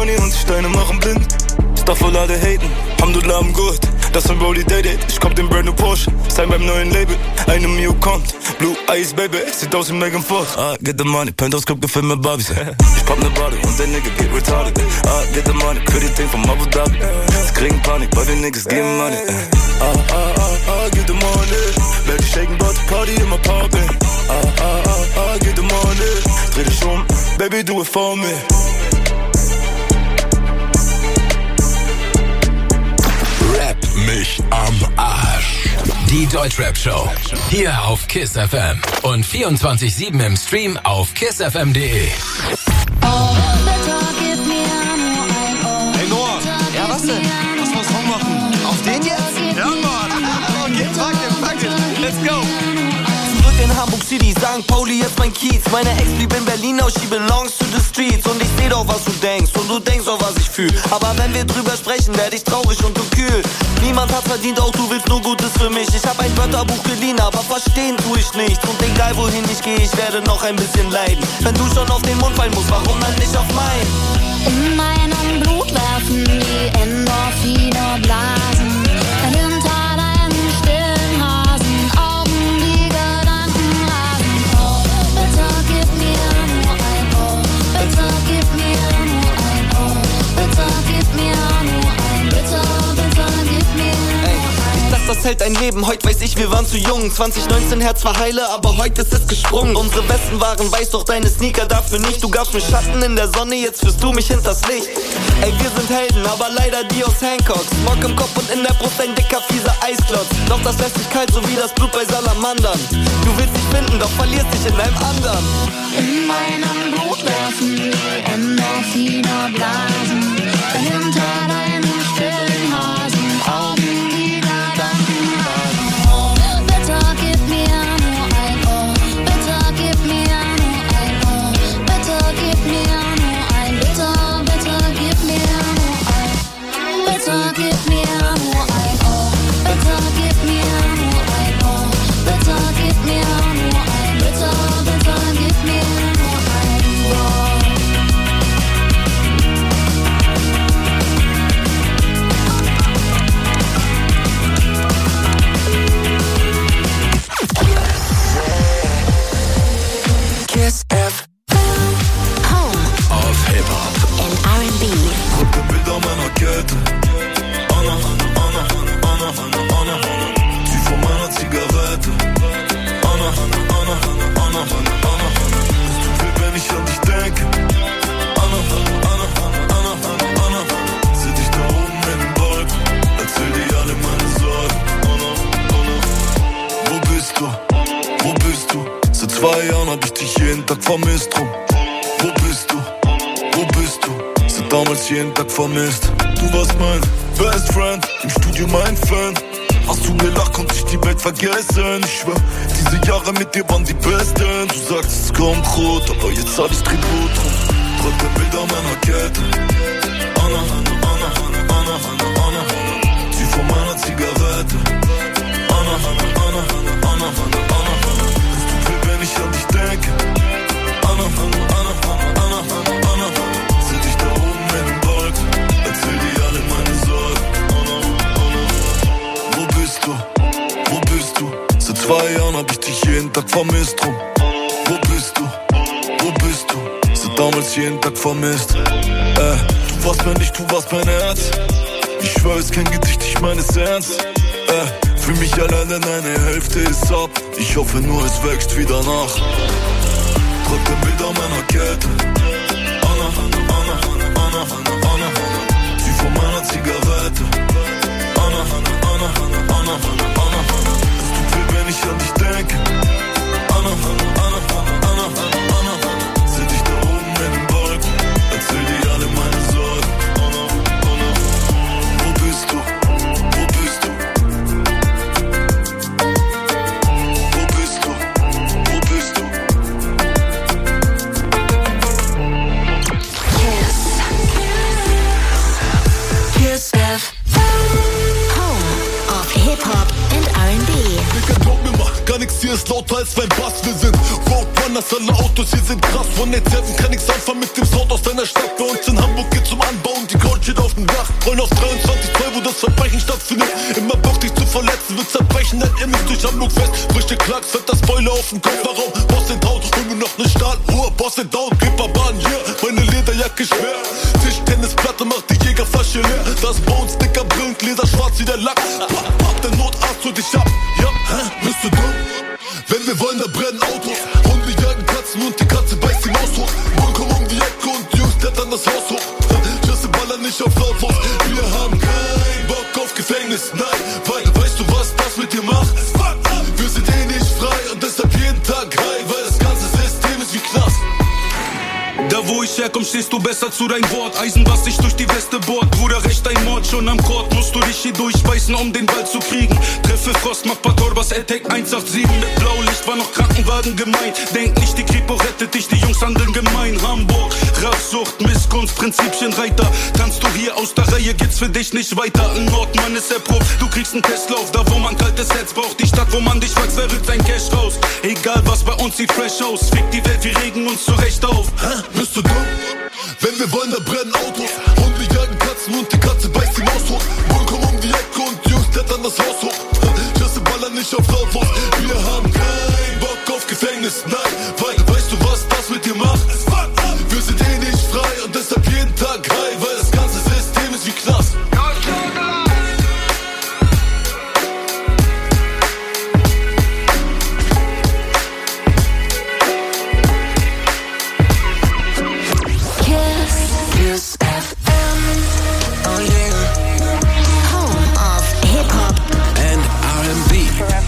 Steine machen blind. Stuff voll alle haten, Alhamdulillah am gut. Das ein Rolli Day Date, ich komm den brand new Porsche. Sein beim neuen Label, eine Mio kommt. Blue Eyes Baby, sieht aus wie Megan Fox. Ah, get the money, Penthouse Club gefilmt mit Barbies. Ich pop ne Body und der Nigga geht retarded. Ah, get the money, Kreditding vom Abu Dhabi. Sie kriegen Panik, weil wir Niggas geben Money. Ah, ah, ah, ah, get the money. Werde shaken, but Party immer poppin'. Ah, ah, ah, ah, get the money. Dreh dich um, Baby, do it for me. Rap mich am Arsch. Die Deutschrap-Show. Hier auf KISS F M. Und vierundzwanzig sieben im Stream auf kiss f m punkt d e. Hey Noah, ja was denn? Was muss Song machen? Auf den jetzt? Ja Mann. Okay, pack it, pack it. Let's go. Zurück in Hamburg City, Sankt Pauli jetzt mein Kiez. Meine Ex blieb in Berlin, now she belongs to the streets. Und ich seh doch, was du denkst und du denkst auch, was ich fühl. Aber wenn wir drüber sprechen, werd ich traurig und du kühl. Niemand hat verdient, auch du willst nur Gutes für mich. Ich hab ein Wörterbuch geliehen, aber verstehen tu ich nichts. Und egal wohin ich geh, ich werde noch ein bisschen leiden. Wenn du schon auf den Mund fallen musst, warum dann nicht auf meinen? In meinem Blut werfen die Endorphine Blasen. Hinter deinen stillen Hasen Augen die Gedanken rasen. Oh, bitte gib mir nur ein Oh, bitte gib mir nur ein Oh, bitte gib mir nur ein Bitte, bitte gib mir nur ein. Ich dachte, das hält ein Leben, heute weiß ich, wir waren zu jung. zwanzig neunzehn Herz war heile, aber heute ist es gesprungen. Unsere Westen waren weiß, doch deine Sneaker dafür nicht. Du gabst mir Schatten in der Sonne, jetzt führst du mich hinters Licht. Ey, wir sind Helden, aber leider die aus Hancock. Smog im Kopf und in der Brust ein dicker, fieser Eisklotz. Doch das lässt dich kalt, so wie das Blut bei Salamandern. Du willst dich finden, doch verlierst dich in einem anderen. In meinem Blut werfen die Endorphine Blasen. Hinter deinen stillen Hasen Augen die Gedanken rasen. Oh, bitte gib mir nur ein Oh, bitte gib mir nur ein Oh, bitte gib mir nur ein Bitte, bitte gib mir nur ein Bitte gib mir nur ein Oh, bitte gib mir nur ein Oh, bitte gib mir nur ein Bitte, bitte gib mir nur ein Oh. Kiss F Home Auf Hip-Hop and R and B. Rote Bilder meiner Kette. Anna, Anna, Anna, Anna, Anna. Sie von meiner Zigarette. Anna, Anna, Anna, Anna, Anna. Es tut weh, wenn ich an dich denke. Anna, Anna, Anna, Anna, Anna. Seh dich da oben in den Balkon. Erzähl dir alle meine Sorgen. Anna, Anna. Wo bist du? Wo bist du? Seit zwei Jahren hab ich dich jeden Tag vermisst drum. Wo bist du? Wo bist du? Seit damals jeden Tag vermisst. Du warst mein Best Friend, im Studio mein Fan. Hast du gelacht, konnte ich die Welt vergessen. Ich schwör, diese Jahre mit dir waren die besten. Du sagst, es kommt rot, aber jetzt hab ich Tribut drum. Rote Bilder meiner Kette. Anna, Anna, Anna, Anna, Anna, Anna. Sie von meiner Zigarette. Anna, Anna, Anna, Anna, Anna, Anna. Es tut weh, wenn ich an dich denke. Anna, Anna, Anna, Anna, Anna, Anna. Seh dich da oben in den Balkon. Erzähl dir alle meine Sorgen. Anna, Anna. Wo bist du? Wo bist du? Seit zwei Jahren hab ich dich jeden Tag vermisst drum. Wo bist du? Wo bist du? Seit damals jeden Tag vermisst. Äh, du warst mir nicht, du warst mein Herz. Ich schwör, es ist kein Gedicht, ich meine es ernst. Äh, fühl mich allein, denn eine Hälfte ist ab. Ich hoffe nur, es wächst wieder nach. Rote Bilder meiner Kette. Anna, Anna, Anna, Anna, Anna. Sie von meiner Zigarette. Anna, Anna, Anna, Anna, Anna. Es tut weh, wenn ich an dich denke. Anna, Anna, Anna, Anna, Anna. Seh dich da oben in den Balkon. Erzähl dir alle meine Sorgen. Anna, Anna. Wo bist du? Wo bist du? Wo bist du? Wo bist du? Kiss F Home of Hip-Hop and R and B. Digga, glaub mir mal, gar nix hier ist lauter als mein Bass. Wir sind Roadrunners, alle Autos hier sind krass. Von jetzt helfen kann nix anfangen mit dem Sound aus deiner Stadt. Bei uns in Hamburg geht's um Anbauen. Die Shit auf dem Dach. Rollen auf dreiundzwanzig zwei, wo das Verbrechen stattfindet. Immer Bock dich zu verletzen, wird zerbrechen. Ein Image durch Hamburg fest. Frische Klacks, fett das Spoiler auf dem Kofferraum. Boss den Haut, hol mir noch ne Stahluhr. Boss den Down, Reeperbahn, yeah. Meine Lederjacke schwer. Tischtennisplatte macht die Jägerflasche leer. Das Bones, dicker Brillengläser, schwarz wie der Lack. Papp, papp, der Notarzt holt dich ab. Ja, hä? Bist du dumm? Wenn wir wollen, da brennen Autos. Hunde jagen Katzen und die Katze beißt die Maus hoch. Bullen kommen um die Ecke und die Jungs klettern das Haus hoch. Schüsse ballern nicht auf lautlos. Wir haben keinen Bock auf Gefängnis, nein. Weil, weißt du, was das mit dir macht? Wir sind eh nicht frei und deshalb jeden Tag high. Weil das ganze System ist wie Knast. Da wo ich herkomm, stehst du besser zu dein Wort. Eisen, was sich durch die Weste bohrt. Bruder, recht ein Mord, schon am Court. Musst du dich hier durchbeißen, um den Ball zu kriegen. Treffe Frost, mach Patorbas, Attack eins acht sieben. Mit Blaulicht war noch Krankenwagen gemeint. Denk nicht, die Kripo rettet dich, die Jungs handeln gemein. Hamburg, Rachsucht, Missgunst, Prinzipienreiter. Tanzt du hier aus der Reihe, geht's für dich nicht weiter. Ein Nordmann ist erprobt, du kriegst einen Testlauf. Da wo man kaltes Herz braucht, die Stadt, wo man dich wächst, wer rückt sein Cash raus. Egal was, bei uns sieht fresh aus. Fick die Welt, wir regen uns zurecht auf. Hä? Bist du dumm? Wenn wir wollen, da brennen Autos. Hunde jagen Katzen und die Katze beißt die Maus hoch. Bullen kommen um die Ecke und die Jungs klettern das Haus hoch. Schüsse ballern nicht auf lautlos. Wir haben keinen Bock auf Gefängnis, nein. Weil, weißt du, was das mit dir macht? Wir sind eh nicht frei und deshalb jeden Tag high. Weil das ganze System ist wie Knast. Kiss F M. Oh yeah. Home of hip hop and R and B.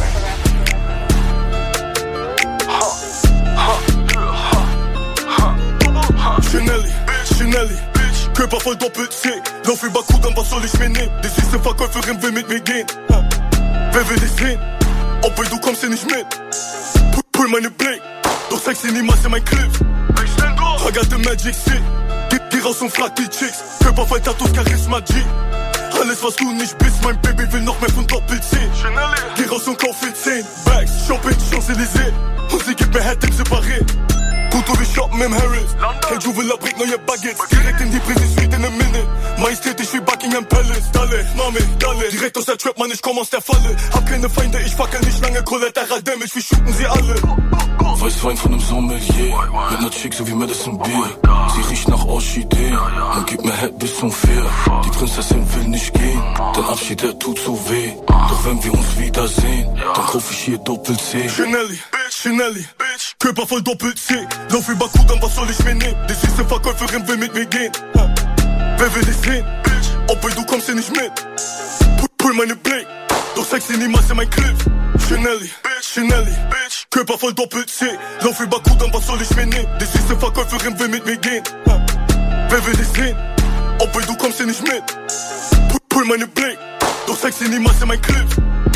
Schnelli, Schnelli, Körper voll Doppel-C. Lauf über Kudamm, was soll ich mir nehmen? Die süße Verkäuferin will mit mir gehen. Wer will dich sehen? Ob du kommst hier nicht mit. Pull meine Blick, doch zeig sie niemals in mein Clip. I got the magic stick. Geh, geh raus und frag die Chicks. Körper voll Tattoos, Charisma G. Alles was du nicht bist, mein Baby will noch mehr von Doppel-C. Geh raus und kauf für zehn Bags, Shopping, Champs-Élysées. Und sie gibt mir Headtip separé. Gut, wir shoppen im Harris. Kein Juwelier bringt neue Baguettes. Direkt in die Prise Suite in a Minute. Majestätisch wie Buckingham Palace. Dalle, Mami, Dalle. Direkt aus der Trap, Mann, ich komm aus der Falle. Hab keine Feinde, ich fackel nicht lange. Collateral Damage, wir shooten sie alle. Weißwein von einem Sommelier. Mit ner Chick so wie Madison Beer. Sie riecht nach Orchidee und gibt mir Head bis zum Vier. Die Prinzessin will nicht gehen, denn Abschied, der tut so weh. Doch wenn wir uns wiedersehen, dann kauf ich hier Doppel-C. Schnelli, Schnelli, Körper voll Doppel-C. Lauf über Kudamm, was soll ich mir nehmen? Die süße Verkäuferin will mit mir gehen. Wer will dich sehen? Ob du kommst hier nicht mit. Pull meine Blick, doch zeig sie niemals in mein Clip. Schnelli, Schnelli, Körper voll Doppel-C. Lauf über Kudamm, was soll ich mir nehmen? Die süße Verkäuferin will mit mir gehen. Wer will dich sehen? Ob du kommst hier nicht mit. Pull meine Blick, doch zeig sie niemals in mein Clip.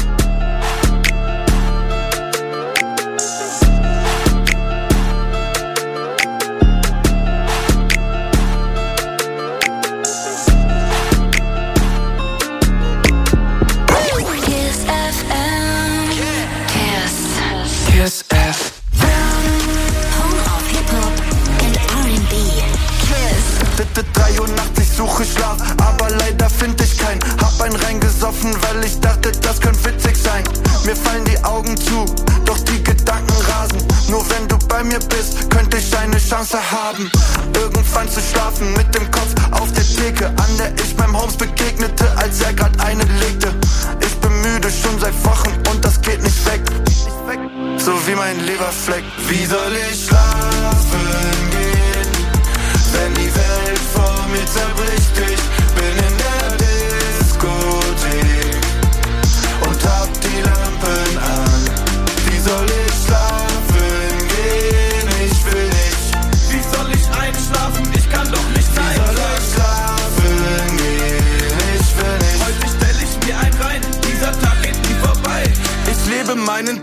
Kiss F M. Home of Hip Hop and R and B. Kiss. Bitte drei Uhr nachts, ich suche Schlaf, aber leider find ich keinen. Hab einen reingesoffen, weil ich dachte, das könnte witzig sein. Mir fallen die Augen zu, doch die Gedanken rasen. Nur wenn du bei mir bist, könnte ich eine Chance haben, irgendwann zu schlafen mit dem Kopf auf der Theke, an der ich meinem Holmes begegnete, als er grad eine legte. Ich bin müde schon seit Wochen und das geht nicht weg. So wie mein Leberfleck. Wie soll ich schlafen gehen, wenn die Welt vor mir zerbricht? Ich bin in der Diskothek und hab die Lampen an. Wie soll ich schlafen gehen? Ich will nicht. Wie soll ich einschlafen? Ich kann doch nicht sein. Wie soll ich schlafen gehen? Ich will nicht. Heute stell ich mir ein rein, dieser Tag geht nie vorbei. Ich lebe meinen Traum, doch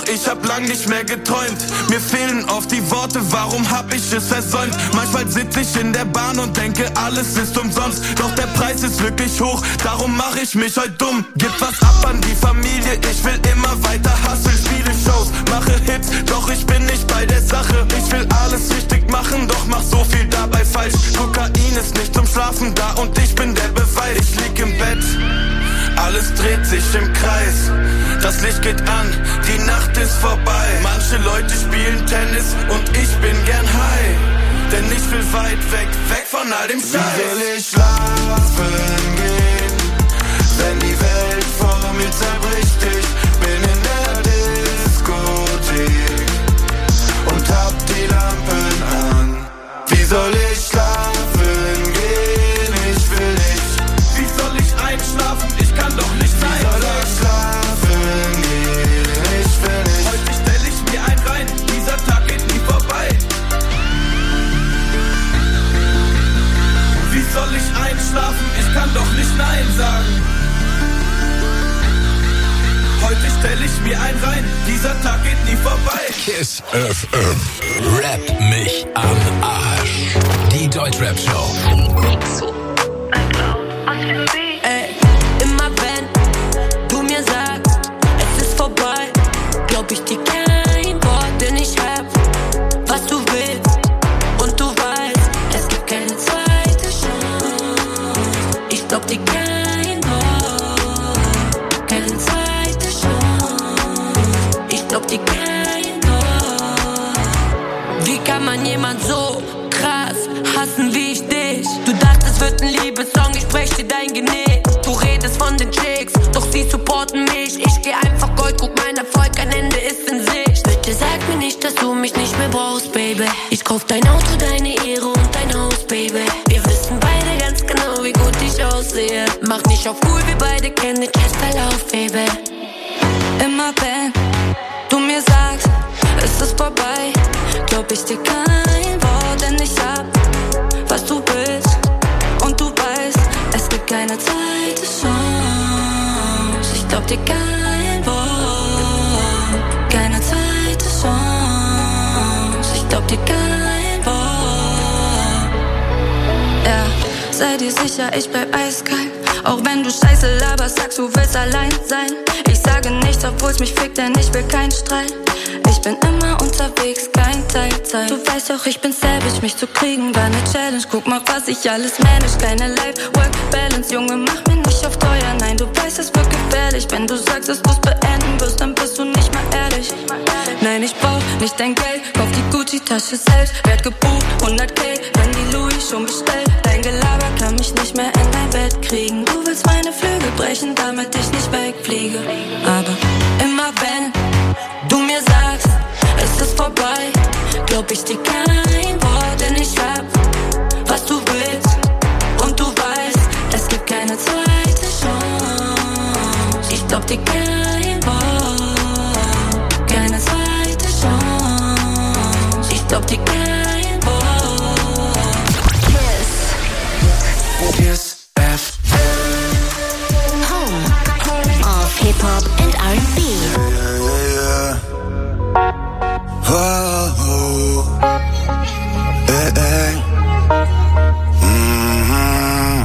ich hab lang nicht mehr geträumt. Mir fehlen oft die Worte, warum hab ich es versäumt? Manchmal sitz ich in der Bahn und denke, alles ist umsonst. Doch der Preis ist wirklich hoch, darum mach ich mich heute dumm. Gib was ab an die Familie, ich will immer weiter hustlen. Spiele Shows, mache Hits, doch ich bin nicht bei der Sache. Ich will alles richtig machen, doch mach so viel dabei falsch. Kokain ist nicht zum Schlafen da und ich bin der Beweis. Ich lieg im Bett, alles dreht sich im Kreis. Das Licht geht an, die Nacht ist vorbei. Manche Leute spielen Tennis und ich bin gern high. Denn ich will weit weg, weg von all dem Scheiß. Wie will ich schlafen gehen, wenn die Welt vor mir zerbricht? Ich bin in der Diskothek und hab die Lampen an. Wie soll ich schlafen gehen? Ich will nicht. Wie soll ich einschlafen? Ich kann doch nicht sein. Wie soll ich schlafen gehen? Ich will nicht. Heute stell ich mir ein rein, dieser Tag geht nie vorbei. Wie soll ich einschlafen? Ich kann doch nicht Nein sagen. Heute stell ich mir ein rein, dieser Tag geht nie vorbei. Kiss F M. Rap mich am Arsch. Die Deutschrap-Show. Ey, immer wenn du mir sagst, es ist vorbei, glaub ich dir kein Wort, denn ich hab, was du willst. Und du weißt, es gibt keine zweite Chance. Ich glaub dir kein Wort, keine zweite Chance. Ich glaub dir kein Wort. Wie kann man jemand so krass hassen wie ich dich? Du dachtest, es wird ein Liebessong, ich brech dir dein Genick. Du redest von den Chicks, doch sie supporten mich. Ich geh einfach Gold, guck, mein Erfolg, ein Ende ist in Sicht. Bitte sag mir nicht, dass du mich nicht mehr brauchst, Baby. Ich kauf dein Auto, deine Ehre und dein Haus, Baby. Wir wissen beide ganz genau, wie gut ich aussehe. Mach nicht auf cool, wir beide kennen den Testverlauf, Baby. Immer wenn du mir sagst, es ist vorbei, glaub ich dir kein Wort, denn ich hab, was du willst. Und du weißt, es gibt keine zweite Chance. Ich glaub dir kein Wort, keine zweite Chance. Ich glaub dir kein Wort. Ja, sei dir sicher, ich bleib eiskalt. Auch wenn du Scheiße laberst, sagst du willst allein sein. Ich sage nichts, obwohl's mich fickt, denn ich will keinen Streit. Ich bin immer unterwegs, kein Teilzeit. Du weißt auch, ich bin savage, mich zu kriegen war ne Challenge. Guck mal, was ich alles manage, keine Life-Work-Balance. Junge, mach mir nicht auf teuer, nein, du weißt, es wird gefährlich. Wenn du sagst, dass du's beenden wirst, dann bist du nicht mal ehrlich. Nein, ich brauch nicht dein Geld, kauf die Gucci-Tasche selbst. Werd gebucht, hundert K, wenn die Louis schon bestellt. Dein Gelaber kann mich nicht mehr in dein Bett kriegen. Du willst meine Flügel brechen, damit ich nicht wegfliege. Aber immer wenn du mir sagst, es ist vorbei, glaub ich dir kein Wort, denn ich hab, was du willst. Und du weißt, es gibt keine zweite Chance. Ich glaub dir kein Wort, keine zweite Chance. Ich glaub dir kein Wort. Kiss. Kiss F M. Home of Hip-Hop and R and B. Oh, oh. Hey, hey. Mm-hmm.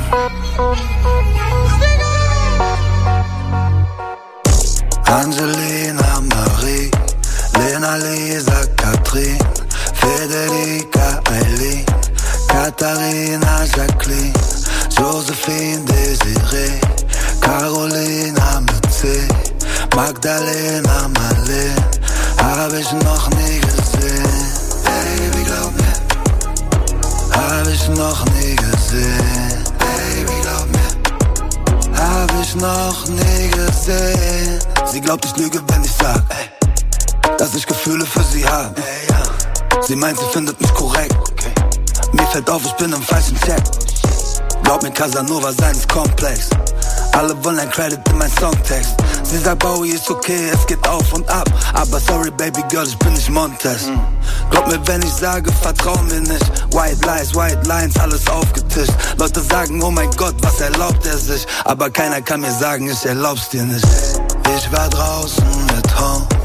Angelina, Marie, Lena, Lisa, Katrin, Federica, Eileen, Katharina, Jacqueline, Josephine, Desiree, Carolina mit C, Magdalena, Marlene, hab ich noch nie gesehen. Baby, glaub mir, hab ich noch nie gesehen. Baby, glaub mir, hab ich noch nie gesehen. Sie glaubt, ich lüge, wenn ich sag, ey, dass ich Gefühle für sie hab. Ey, ja. Sie meint, sie findet mich korrekt. Okay. Mir fällt auf, ich bin im falschen Check. Glaub mir, Casanova sein ist komplex. Alle wollen ein Credit in mein Songtext. Sie sagt, Bowie ist okay, es geht auf und ab. Aber sorry, Baby Girl, ich bin nicht Montez. Glaub mir, wenn ich sage, vertrau mir nicht. White Lies, White Lines, alles aufgetischt. Leute sagen, oh mein Gott, was erlaubt er sich? Aber keiner kann mir sagen, ich erlaub's dir nicht. Ich war draußen mit Holmes,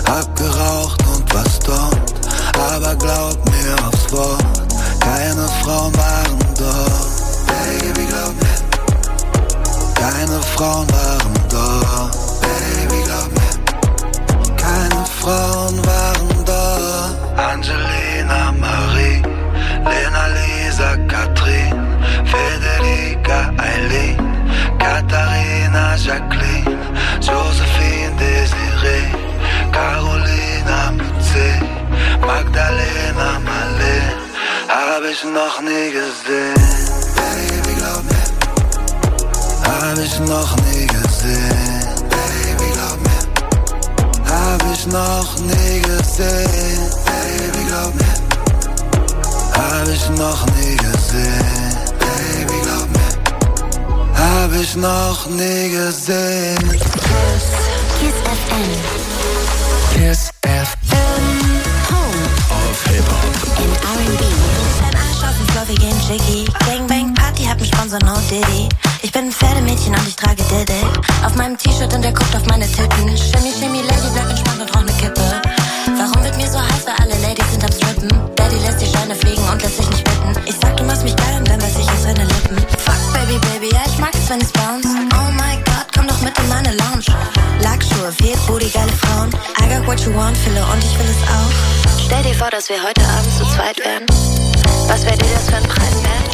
Hab geraucht und was dort, aber glaub mir aufs Wort, keine Frauen waren dort. Baby, glaub mir, keine Frauen waren dort. Baby, glaub mir, keine Frauen waren dort. Angelina, Marie, Lena, Lisa, Katrin, Federica, Eileen, Katharina, Jacqueline, Josephine, Desiree, Carolina mit C, Magdalena, Marlene, hab ich noch nie gesehen. Baby, glaub mir, hab ich noch nie gesehen. Baby, glaub mir, hab ich noch nie gesehen. Baby, glaub mir, hab ich noch nie gesehen. Baby, glaub mir, hab ich noch nie gesehen. Kiss F M. Kiss F M. Home Auf Hip-Hop and R and B. Dein Arsch auf dem Floor, wir gehen jiggy. Gangbang Party hat einen Sponsor, no Diddy. Ich bin ein Pferdemädchen und ich trage Diddy. Auf meinem T-Shirt und der guckt auf meine Titten. Shimmy, shimmy, Lady, bleib entspannt und rauch ne Kippe. Warum wird mir so heiß, weil alle Ladies sind am Strippen? Daddy lässt die Scheine fliegen und lässt sich nicht bitten. Ich sag, du machst mich geil und dann weiß ich aus seine Lippen. Fuck, Baby, Baby, ja, ich mag es, wenn es bounce. Oh my God, komm doch mit in meine Lounge. Lackschuhe, viel Booty, geile Frauen. I got what you want, Fille, und ich will es auch. Stell dir vor, dass wir heute Abend zu zweit wären. Was wäre dir das für ein Preis wert?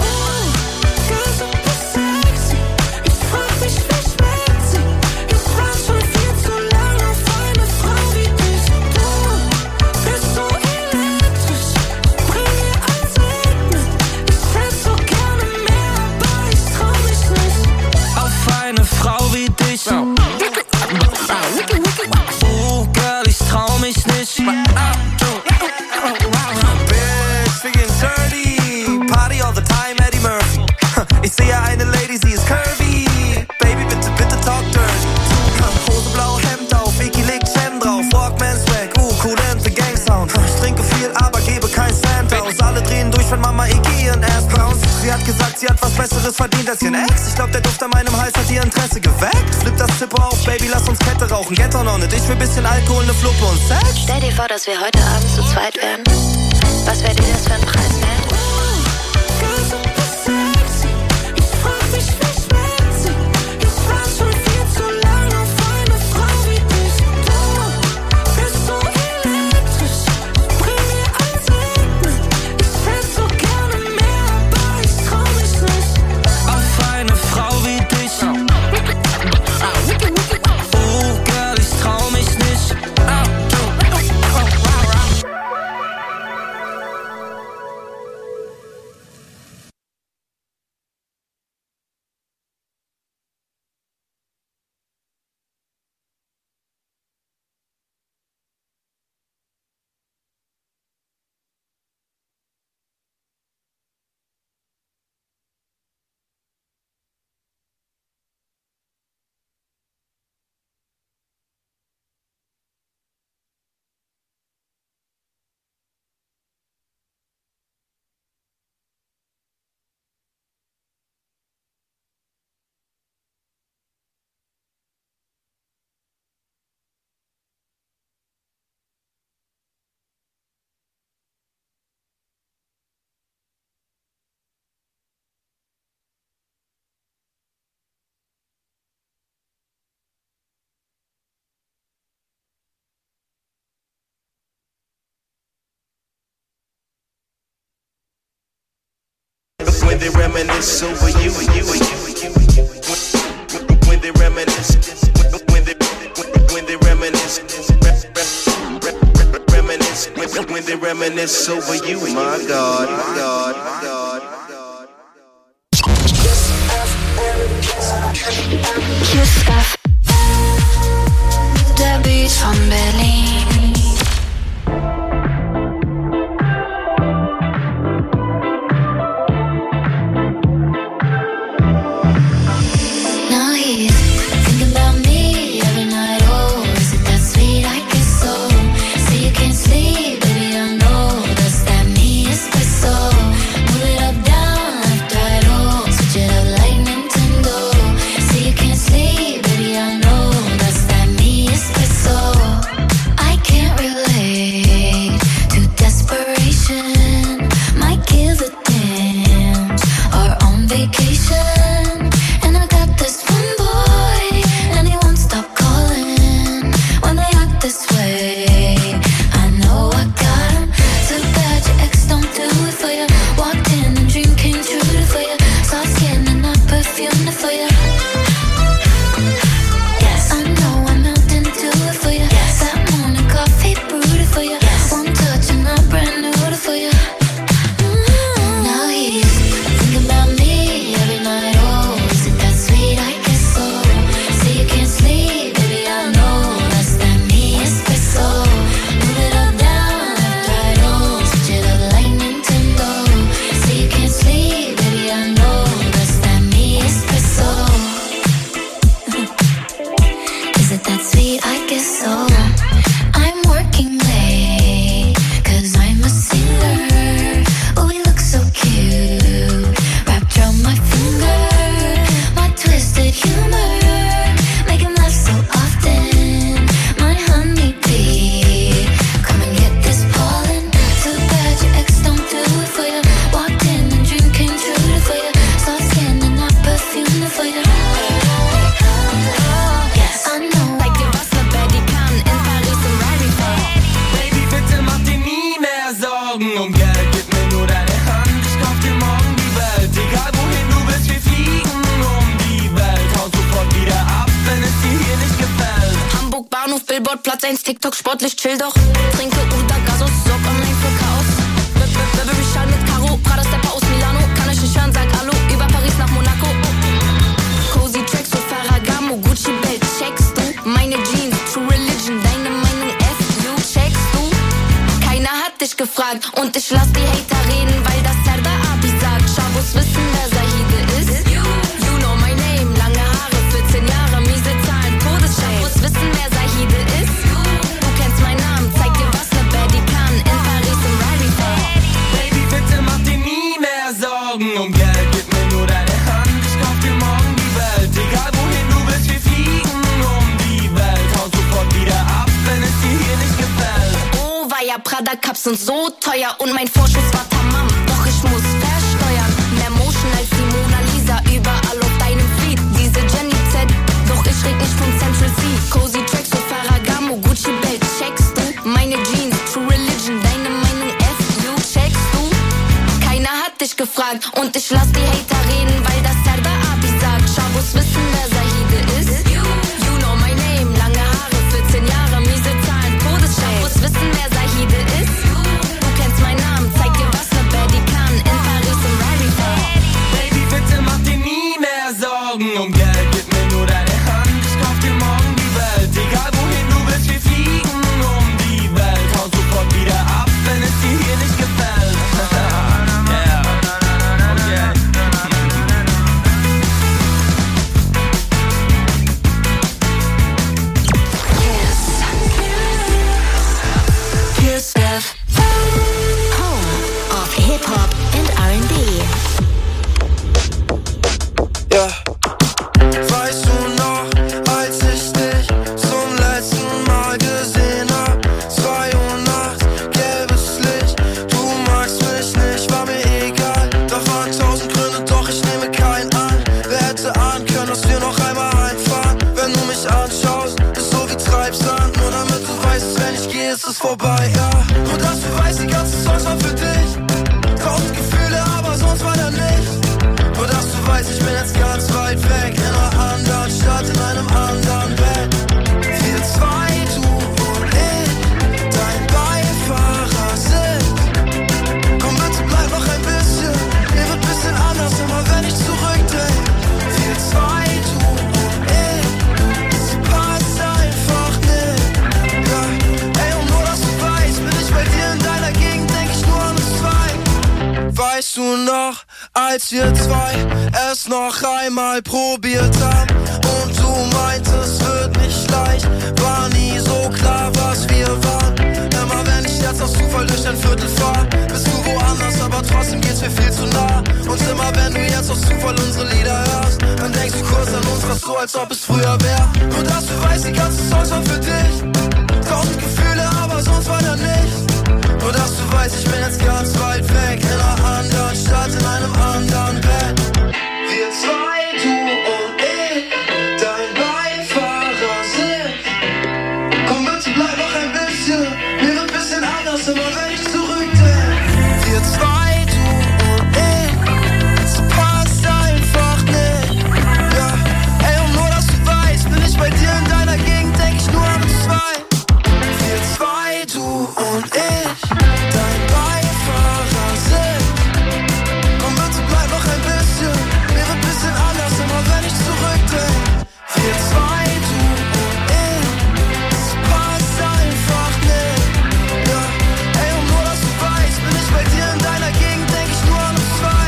Oh, Girl, ich trau mich nicht. Bitch, wir gehen dirty. Party all the time, Eddie Murphy. Ich sehe eine Lady, sie ist curvy. Baby, bitte, bitte talk dirty. Hose blau, Hemd auf, Vicky legt Cem drauf. Walkman Swag, uh, cool Ente, Gang Sound. Ich trinke viel, aber gebe kein Cent aus. Alle drehen durch, wenn Mama Iggy ihren Ass bounce. Sie hat gesagt, sie hat was Besseres verdient als ihren Ex. Ich glaub, der Duft an meinem Hals hat ihr Interesse geweckt. Flip das Zippo auf, Baby, lass uns Kette rauchen. Get on it, ich will bisschen Alkohol, ne Fluppe und Sex. Stell dir vor, dass wir heute Abend zu zweit wären. Was wäre dir das für ein Preis wert? When they reminisce over you, you, you, when they reminisce, when they, when they reminisce, reminisce, when they reminisce over you, my God, my God, my God. Kiss F M. Der Beat von Berlin. Baby, Sport, Platz eins, TikTok, sportlich, chill doch. Trinke Uda, Gasos, sorg online für Chaos. Burberry Schal mit Karo, Prada Stepper aus Milano. Kann euch nicht hören, sag Hallo, über Paris nach Monaco. Cozy Tracks für Ferragamo, Gucci Belt, checkst du? Meine Jeans, True Religion, deine Meinung F U, checkst du? Keiner hat dich gefragt und ich lass die Hater reden, weil das Serdar Abi sagt. Schabos wissen, wer Zahide ist. You, you know my name, lange Haare, vierzehn Jahre, miese Zahlen, Todesschein. Schabos wissen, wer Zahide ist. Du kennst meinen Namen, zeig dir, was ne Baddie kann. In Paris im Rally Fair. Baby, bitte mach dir nie mehr Sorgen um Geld, gib mir nur deine Hand, ich kauf dir morgen die Welt. Egal wohin du willst, wir fliegen um die Welt. Hau sofort wieder ab, wenn es dir hier nicht gefällt. Oh, war ja Prada Cups sind so teuer und mein Vorschuss war tamam. Doch ich muss versteuern, mehr Motion als die Mona Lisa. Überall auf deinem Feed, diese Jenny Z. Doch ich red nicht von Central C. Cozy Tracks für Ferragamo, Gucci Belt, checkst du? Meine Jeans, True Religion, deine Meinung F U, checkst du? Keiner hat dich gefragt und ich lass die Hater reden, weil das Serdar Abi sagt. Schabos wissen, wer Zahide ist. You, you know my name, lange Haare, vierzehn Jahre, miese Zahlen, Todesschein. Schabos wissen, wer Zahide ist. Du kennst meinen Namen, zeig dir, was ne Baddie kann. In Paris im Rally Fair. Baby, bitte mach dir nie mehr Sorgen um Geld, gib mir nur deine Hand, ich kauf dir morgen die Welt. Egal wohin du willst, wir fliegen um die Welt. Hau sofort wieder ab, wenn es dir hier nicht gefällt. Yeah. Okay. Kiss F M. Home of Hip Hop and R and B. Ja. Weißt du noch, als ich dich zum letzten Mal gesehen hab? Zwei Uhr nachts, gelbes Licht, du magst mich nicht, war mir egal. Da waren tausend Gründe, doch ich nehme keinen an. Wer hätte ahnen können, dass wir noch einmal heimfahren? Wenn du mich anschaust, ist so wie Treibsand. Nur damit du weißt, wenn ich gehe, ist es vorbei, ja. Nur dass du weißt, die ganze Songs war für dich. Tausend Gefühle, aber sonst war da nichts. Nur dass du weißt, ich bin jetzt ganz weit weg, in einer anderen Stadt, in einem anderen Bett. Wir zwei, du und ich, dein Beifahrersitz. Komm bitte, bleib noch ein bisschen, mir wird bisschen anders, immer wenn ich zurückdenk. Wir zwei, du und ich, es passt einfach nicht. Ja, ey, und nur dass du weißt, bin ich bei dir in deiner Gegend, denk ich nur an uns zwei. Weißt du noch, als wir zwei es noch einmal probiert haben und du meintest, wird nicht leicht, war nie so klar, was wir waren. Immer wenn ich jetzt aus Zufall durch ein Viertel fahr, bist du woanders, aber trotzdem geht's mir viel zu nah. Und immer wenn du jetzt aus Zufall unsere Lieder hörst, dann denkst du kurz an uns, was so, als ob es früher wär. Nur dass du weißt, die ganzen Songs waren für dich. Tausend Gefühle, aber sonst war da nichts. Nur dass du weißt, ich bin jetzt ganz weit weg, in einer anderen Stadt, in einem anderen Bett. Wir zwei, du und ich, dein Beifahrersitz. Komm bitte, bleib noch ein bisschen, mir wird bisschen anders, immer wenn ich zurückdenk. Wir zwei, du und ich, es passt einfach nicht. Ja, ey, und nur dass du weißt, bin ich bei dir in deiner Gegend, denk ich nur an uns zwei. Wir zwei, du und ich, dein Beifahrersitz. Komm bitte, bleib noch ein bisschen, mir wird bisschen anders, immer wenn ich zurückdenk. Wir zwei, du und ich, es passt einfach nicht. Ja, ey, und nur dass du weißt, bin ich bei dir in deiner Gegend, denk ich nur an uns zwei.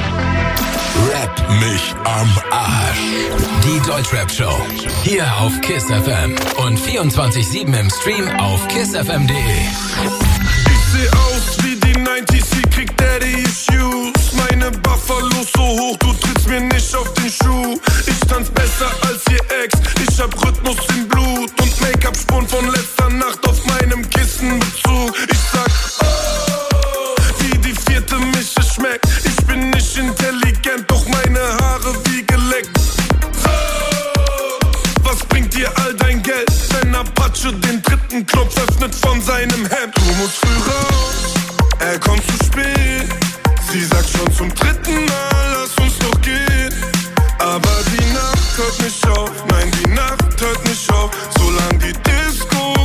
Rap mich am Arsch. Die Deutschrap-Show. Hier auf Kiss F M. Und vierundzwanzig sieben im Stream auf kiss f m punkt d e. Ich seh aus wie die neunziger, sie kriegt Daddy Issues. Meine Buffalos so hoch, du trittst mir nicht auf den Schuh. Ich tanz besser als ihr Ex, ich hab Rhythmus im Blut und Make-up-Spuren von letzter Nacht auf meinem Kissenbezug. Ich sag, oh, wie die vierte Mische schmeckt. Ich bin nicht intelligent, doch meine Haare wie geleckt. Oh, was bringt dir all dein Geld, wenn Apache den dritten Knopf öffnet von seinem Hemd? Du musst früh raus, er kommt zu spät. Sie sagt schon zum dritten Mal, lass uns doch gehen. Aber die Nacht hört nicht auf, nein, die Nacht hört nicht auf. Solange die Disco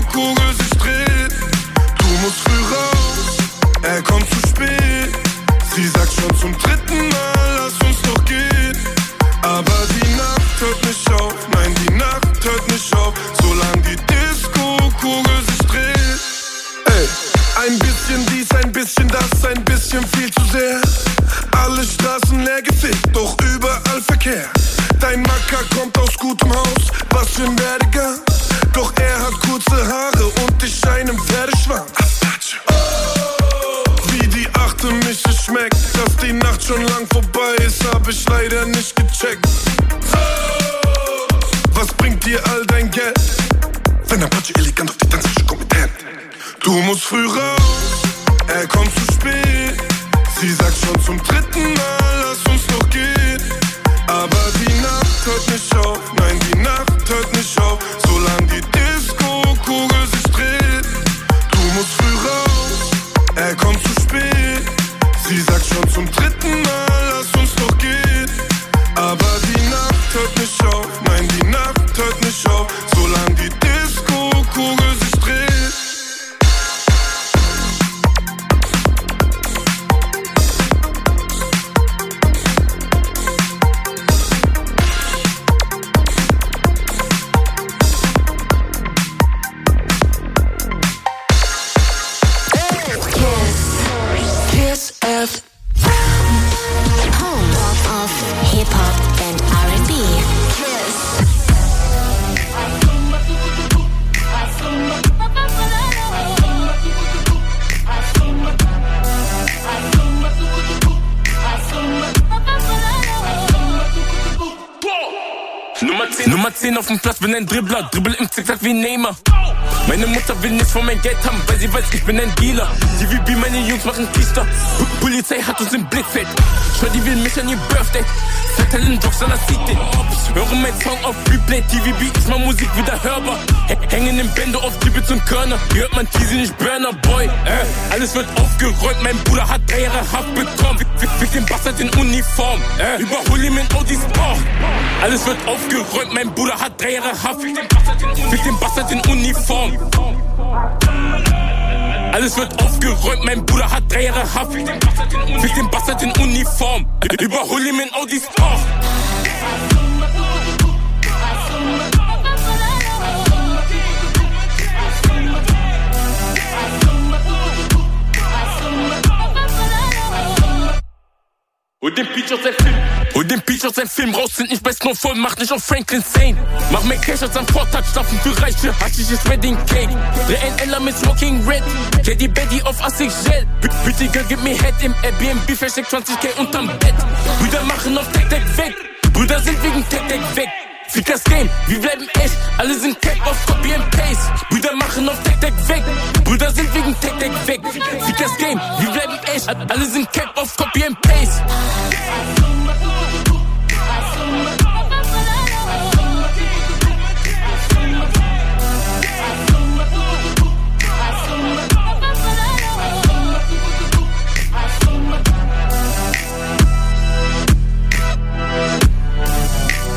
wieder nicht gecheckt. So, was bringt dir all dein Geld? Wenn Apache elegant auf die Tanzfläche kompetent. Du musst früh raus, er kommt zu spät. Sie sagt schon zum dritten Mal, lass uns doch gehen. Aber die Nacht hört nicht auf, nein, die Nacht hört nicht auf, solange die Disco-Kugel sich dreht. Du musst früh raus, er kommt zu spät. Sie sagt schon zum dritten Mal, lass uns doch gehen. Aber die Nacht hört nicht auf, nein, die Nacht hört nicht auf, solange die Disco-Kugel sich dreht. Home of Hip-Hop and R and B. Kiss. Nummer zehn, Nummer zehn auf dem Platz, bin ein Dribbler, dribbel im Zickzack wie Neymar. Meine Mutter will nichts von mein Geld haben, weil sie weiß, ich bin ein Dealer. D V B, meine Jungs machen Kiester. Polizei hat uns im Blickfeld. Shorty will mich an ihr Birthday. Verteilen in Box an der City. Höre mein Song auf Replay. T V B ist mal Musik wieder hörbar. Hängen im Bändo auf Tibbets und Körner. Hier hört man Teasy, nicht Burner Boy. Äh, alles wird aufgeräumt, mein Bruder hat drei Jahre Haft bekommen. Fick den Bastard in Uniform. Äh, überhol ihn mit Audi Sport. Alles wird aufgeräumt, mein Bruder hat drei Jahre Haft. Fick den Bastard in Uniform. Alles wird aufgeräumt, mein Bruder hat drei Jahre Haft. Fick den Bastard in Uniform. Überhol ihn mit Audi Sport. Und den Peach aus sein Film. Und den Peach aus sein Film raus sind nicht bei Snowfall, mach nicht auf Franklin Sane. Mach mehr Cash als am Vortouch-Staffen für Reiche, Haschisch ist Wedding Cake. drei N L mit Smoking Red, Caddy Betty auf Assig Gel. Pretty Girl, gib mir Head im Airbnb, versteckt zwanzig K unterm Bett. Brüder machen auf Tech-Tech weg, Brüder sind wegen Tech-Tech weg. Fickers Game, wir bleiben echt, alle sind Cap auf Copy and Paste. Brüder machen auf Tech-Tech weg, Brüder sind wegen Tech-Tech weg. Fickers Game, wir bleiben echt, alle sind Cap auf Copy and Paste.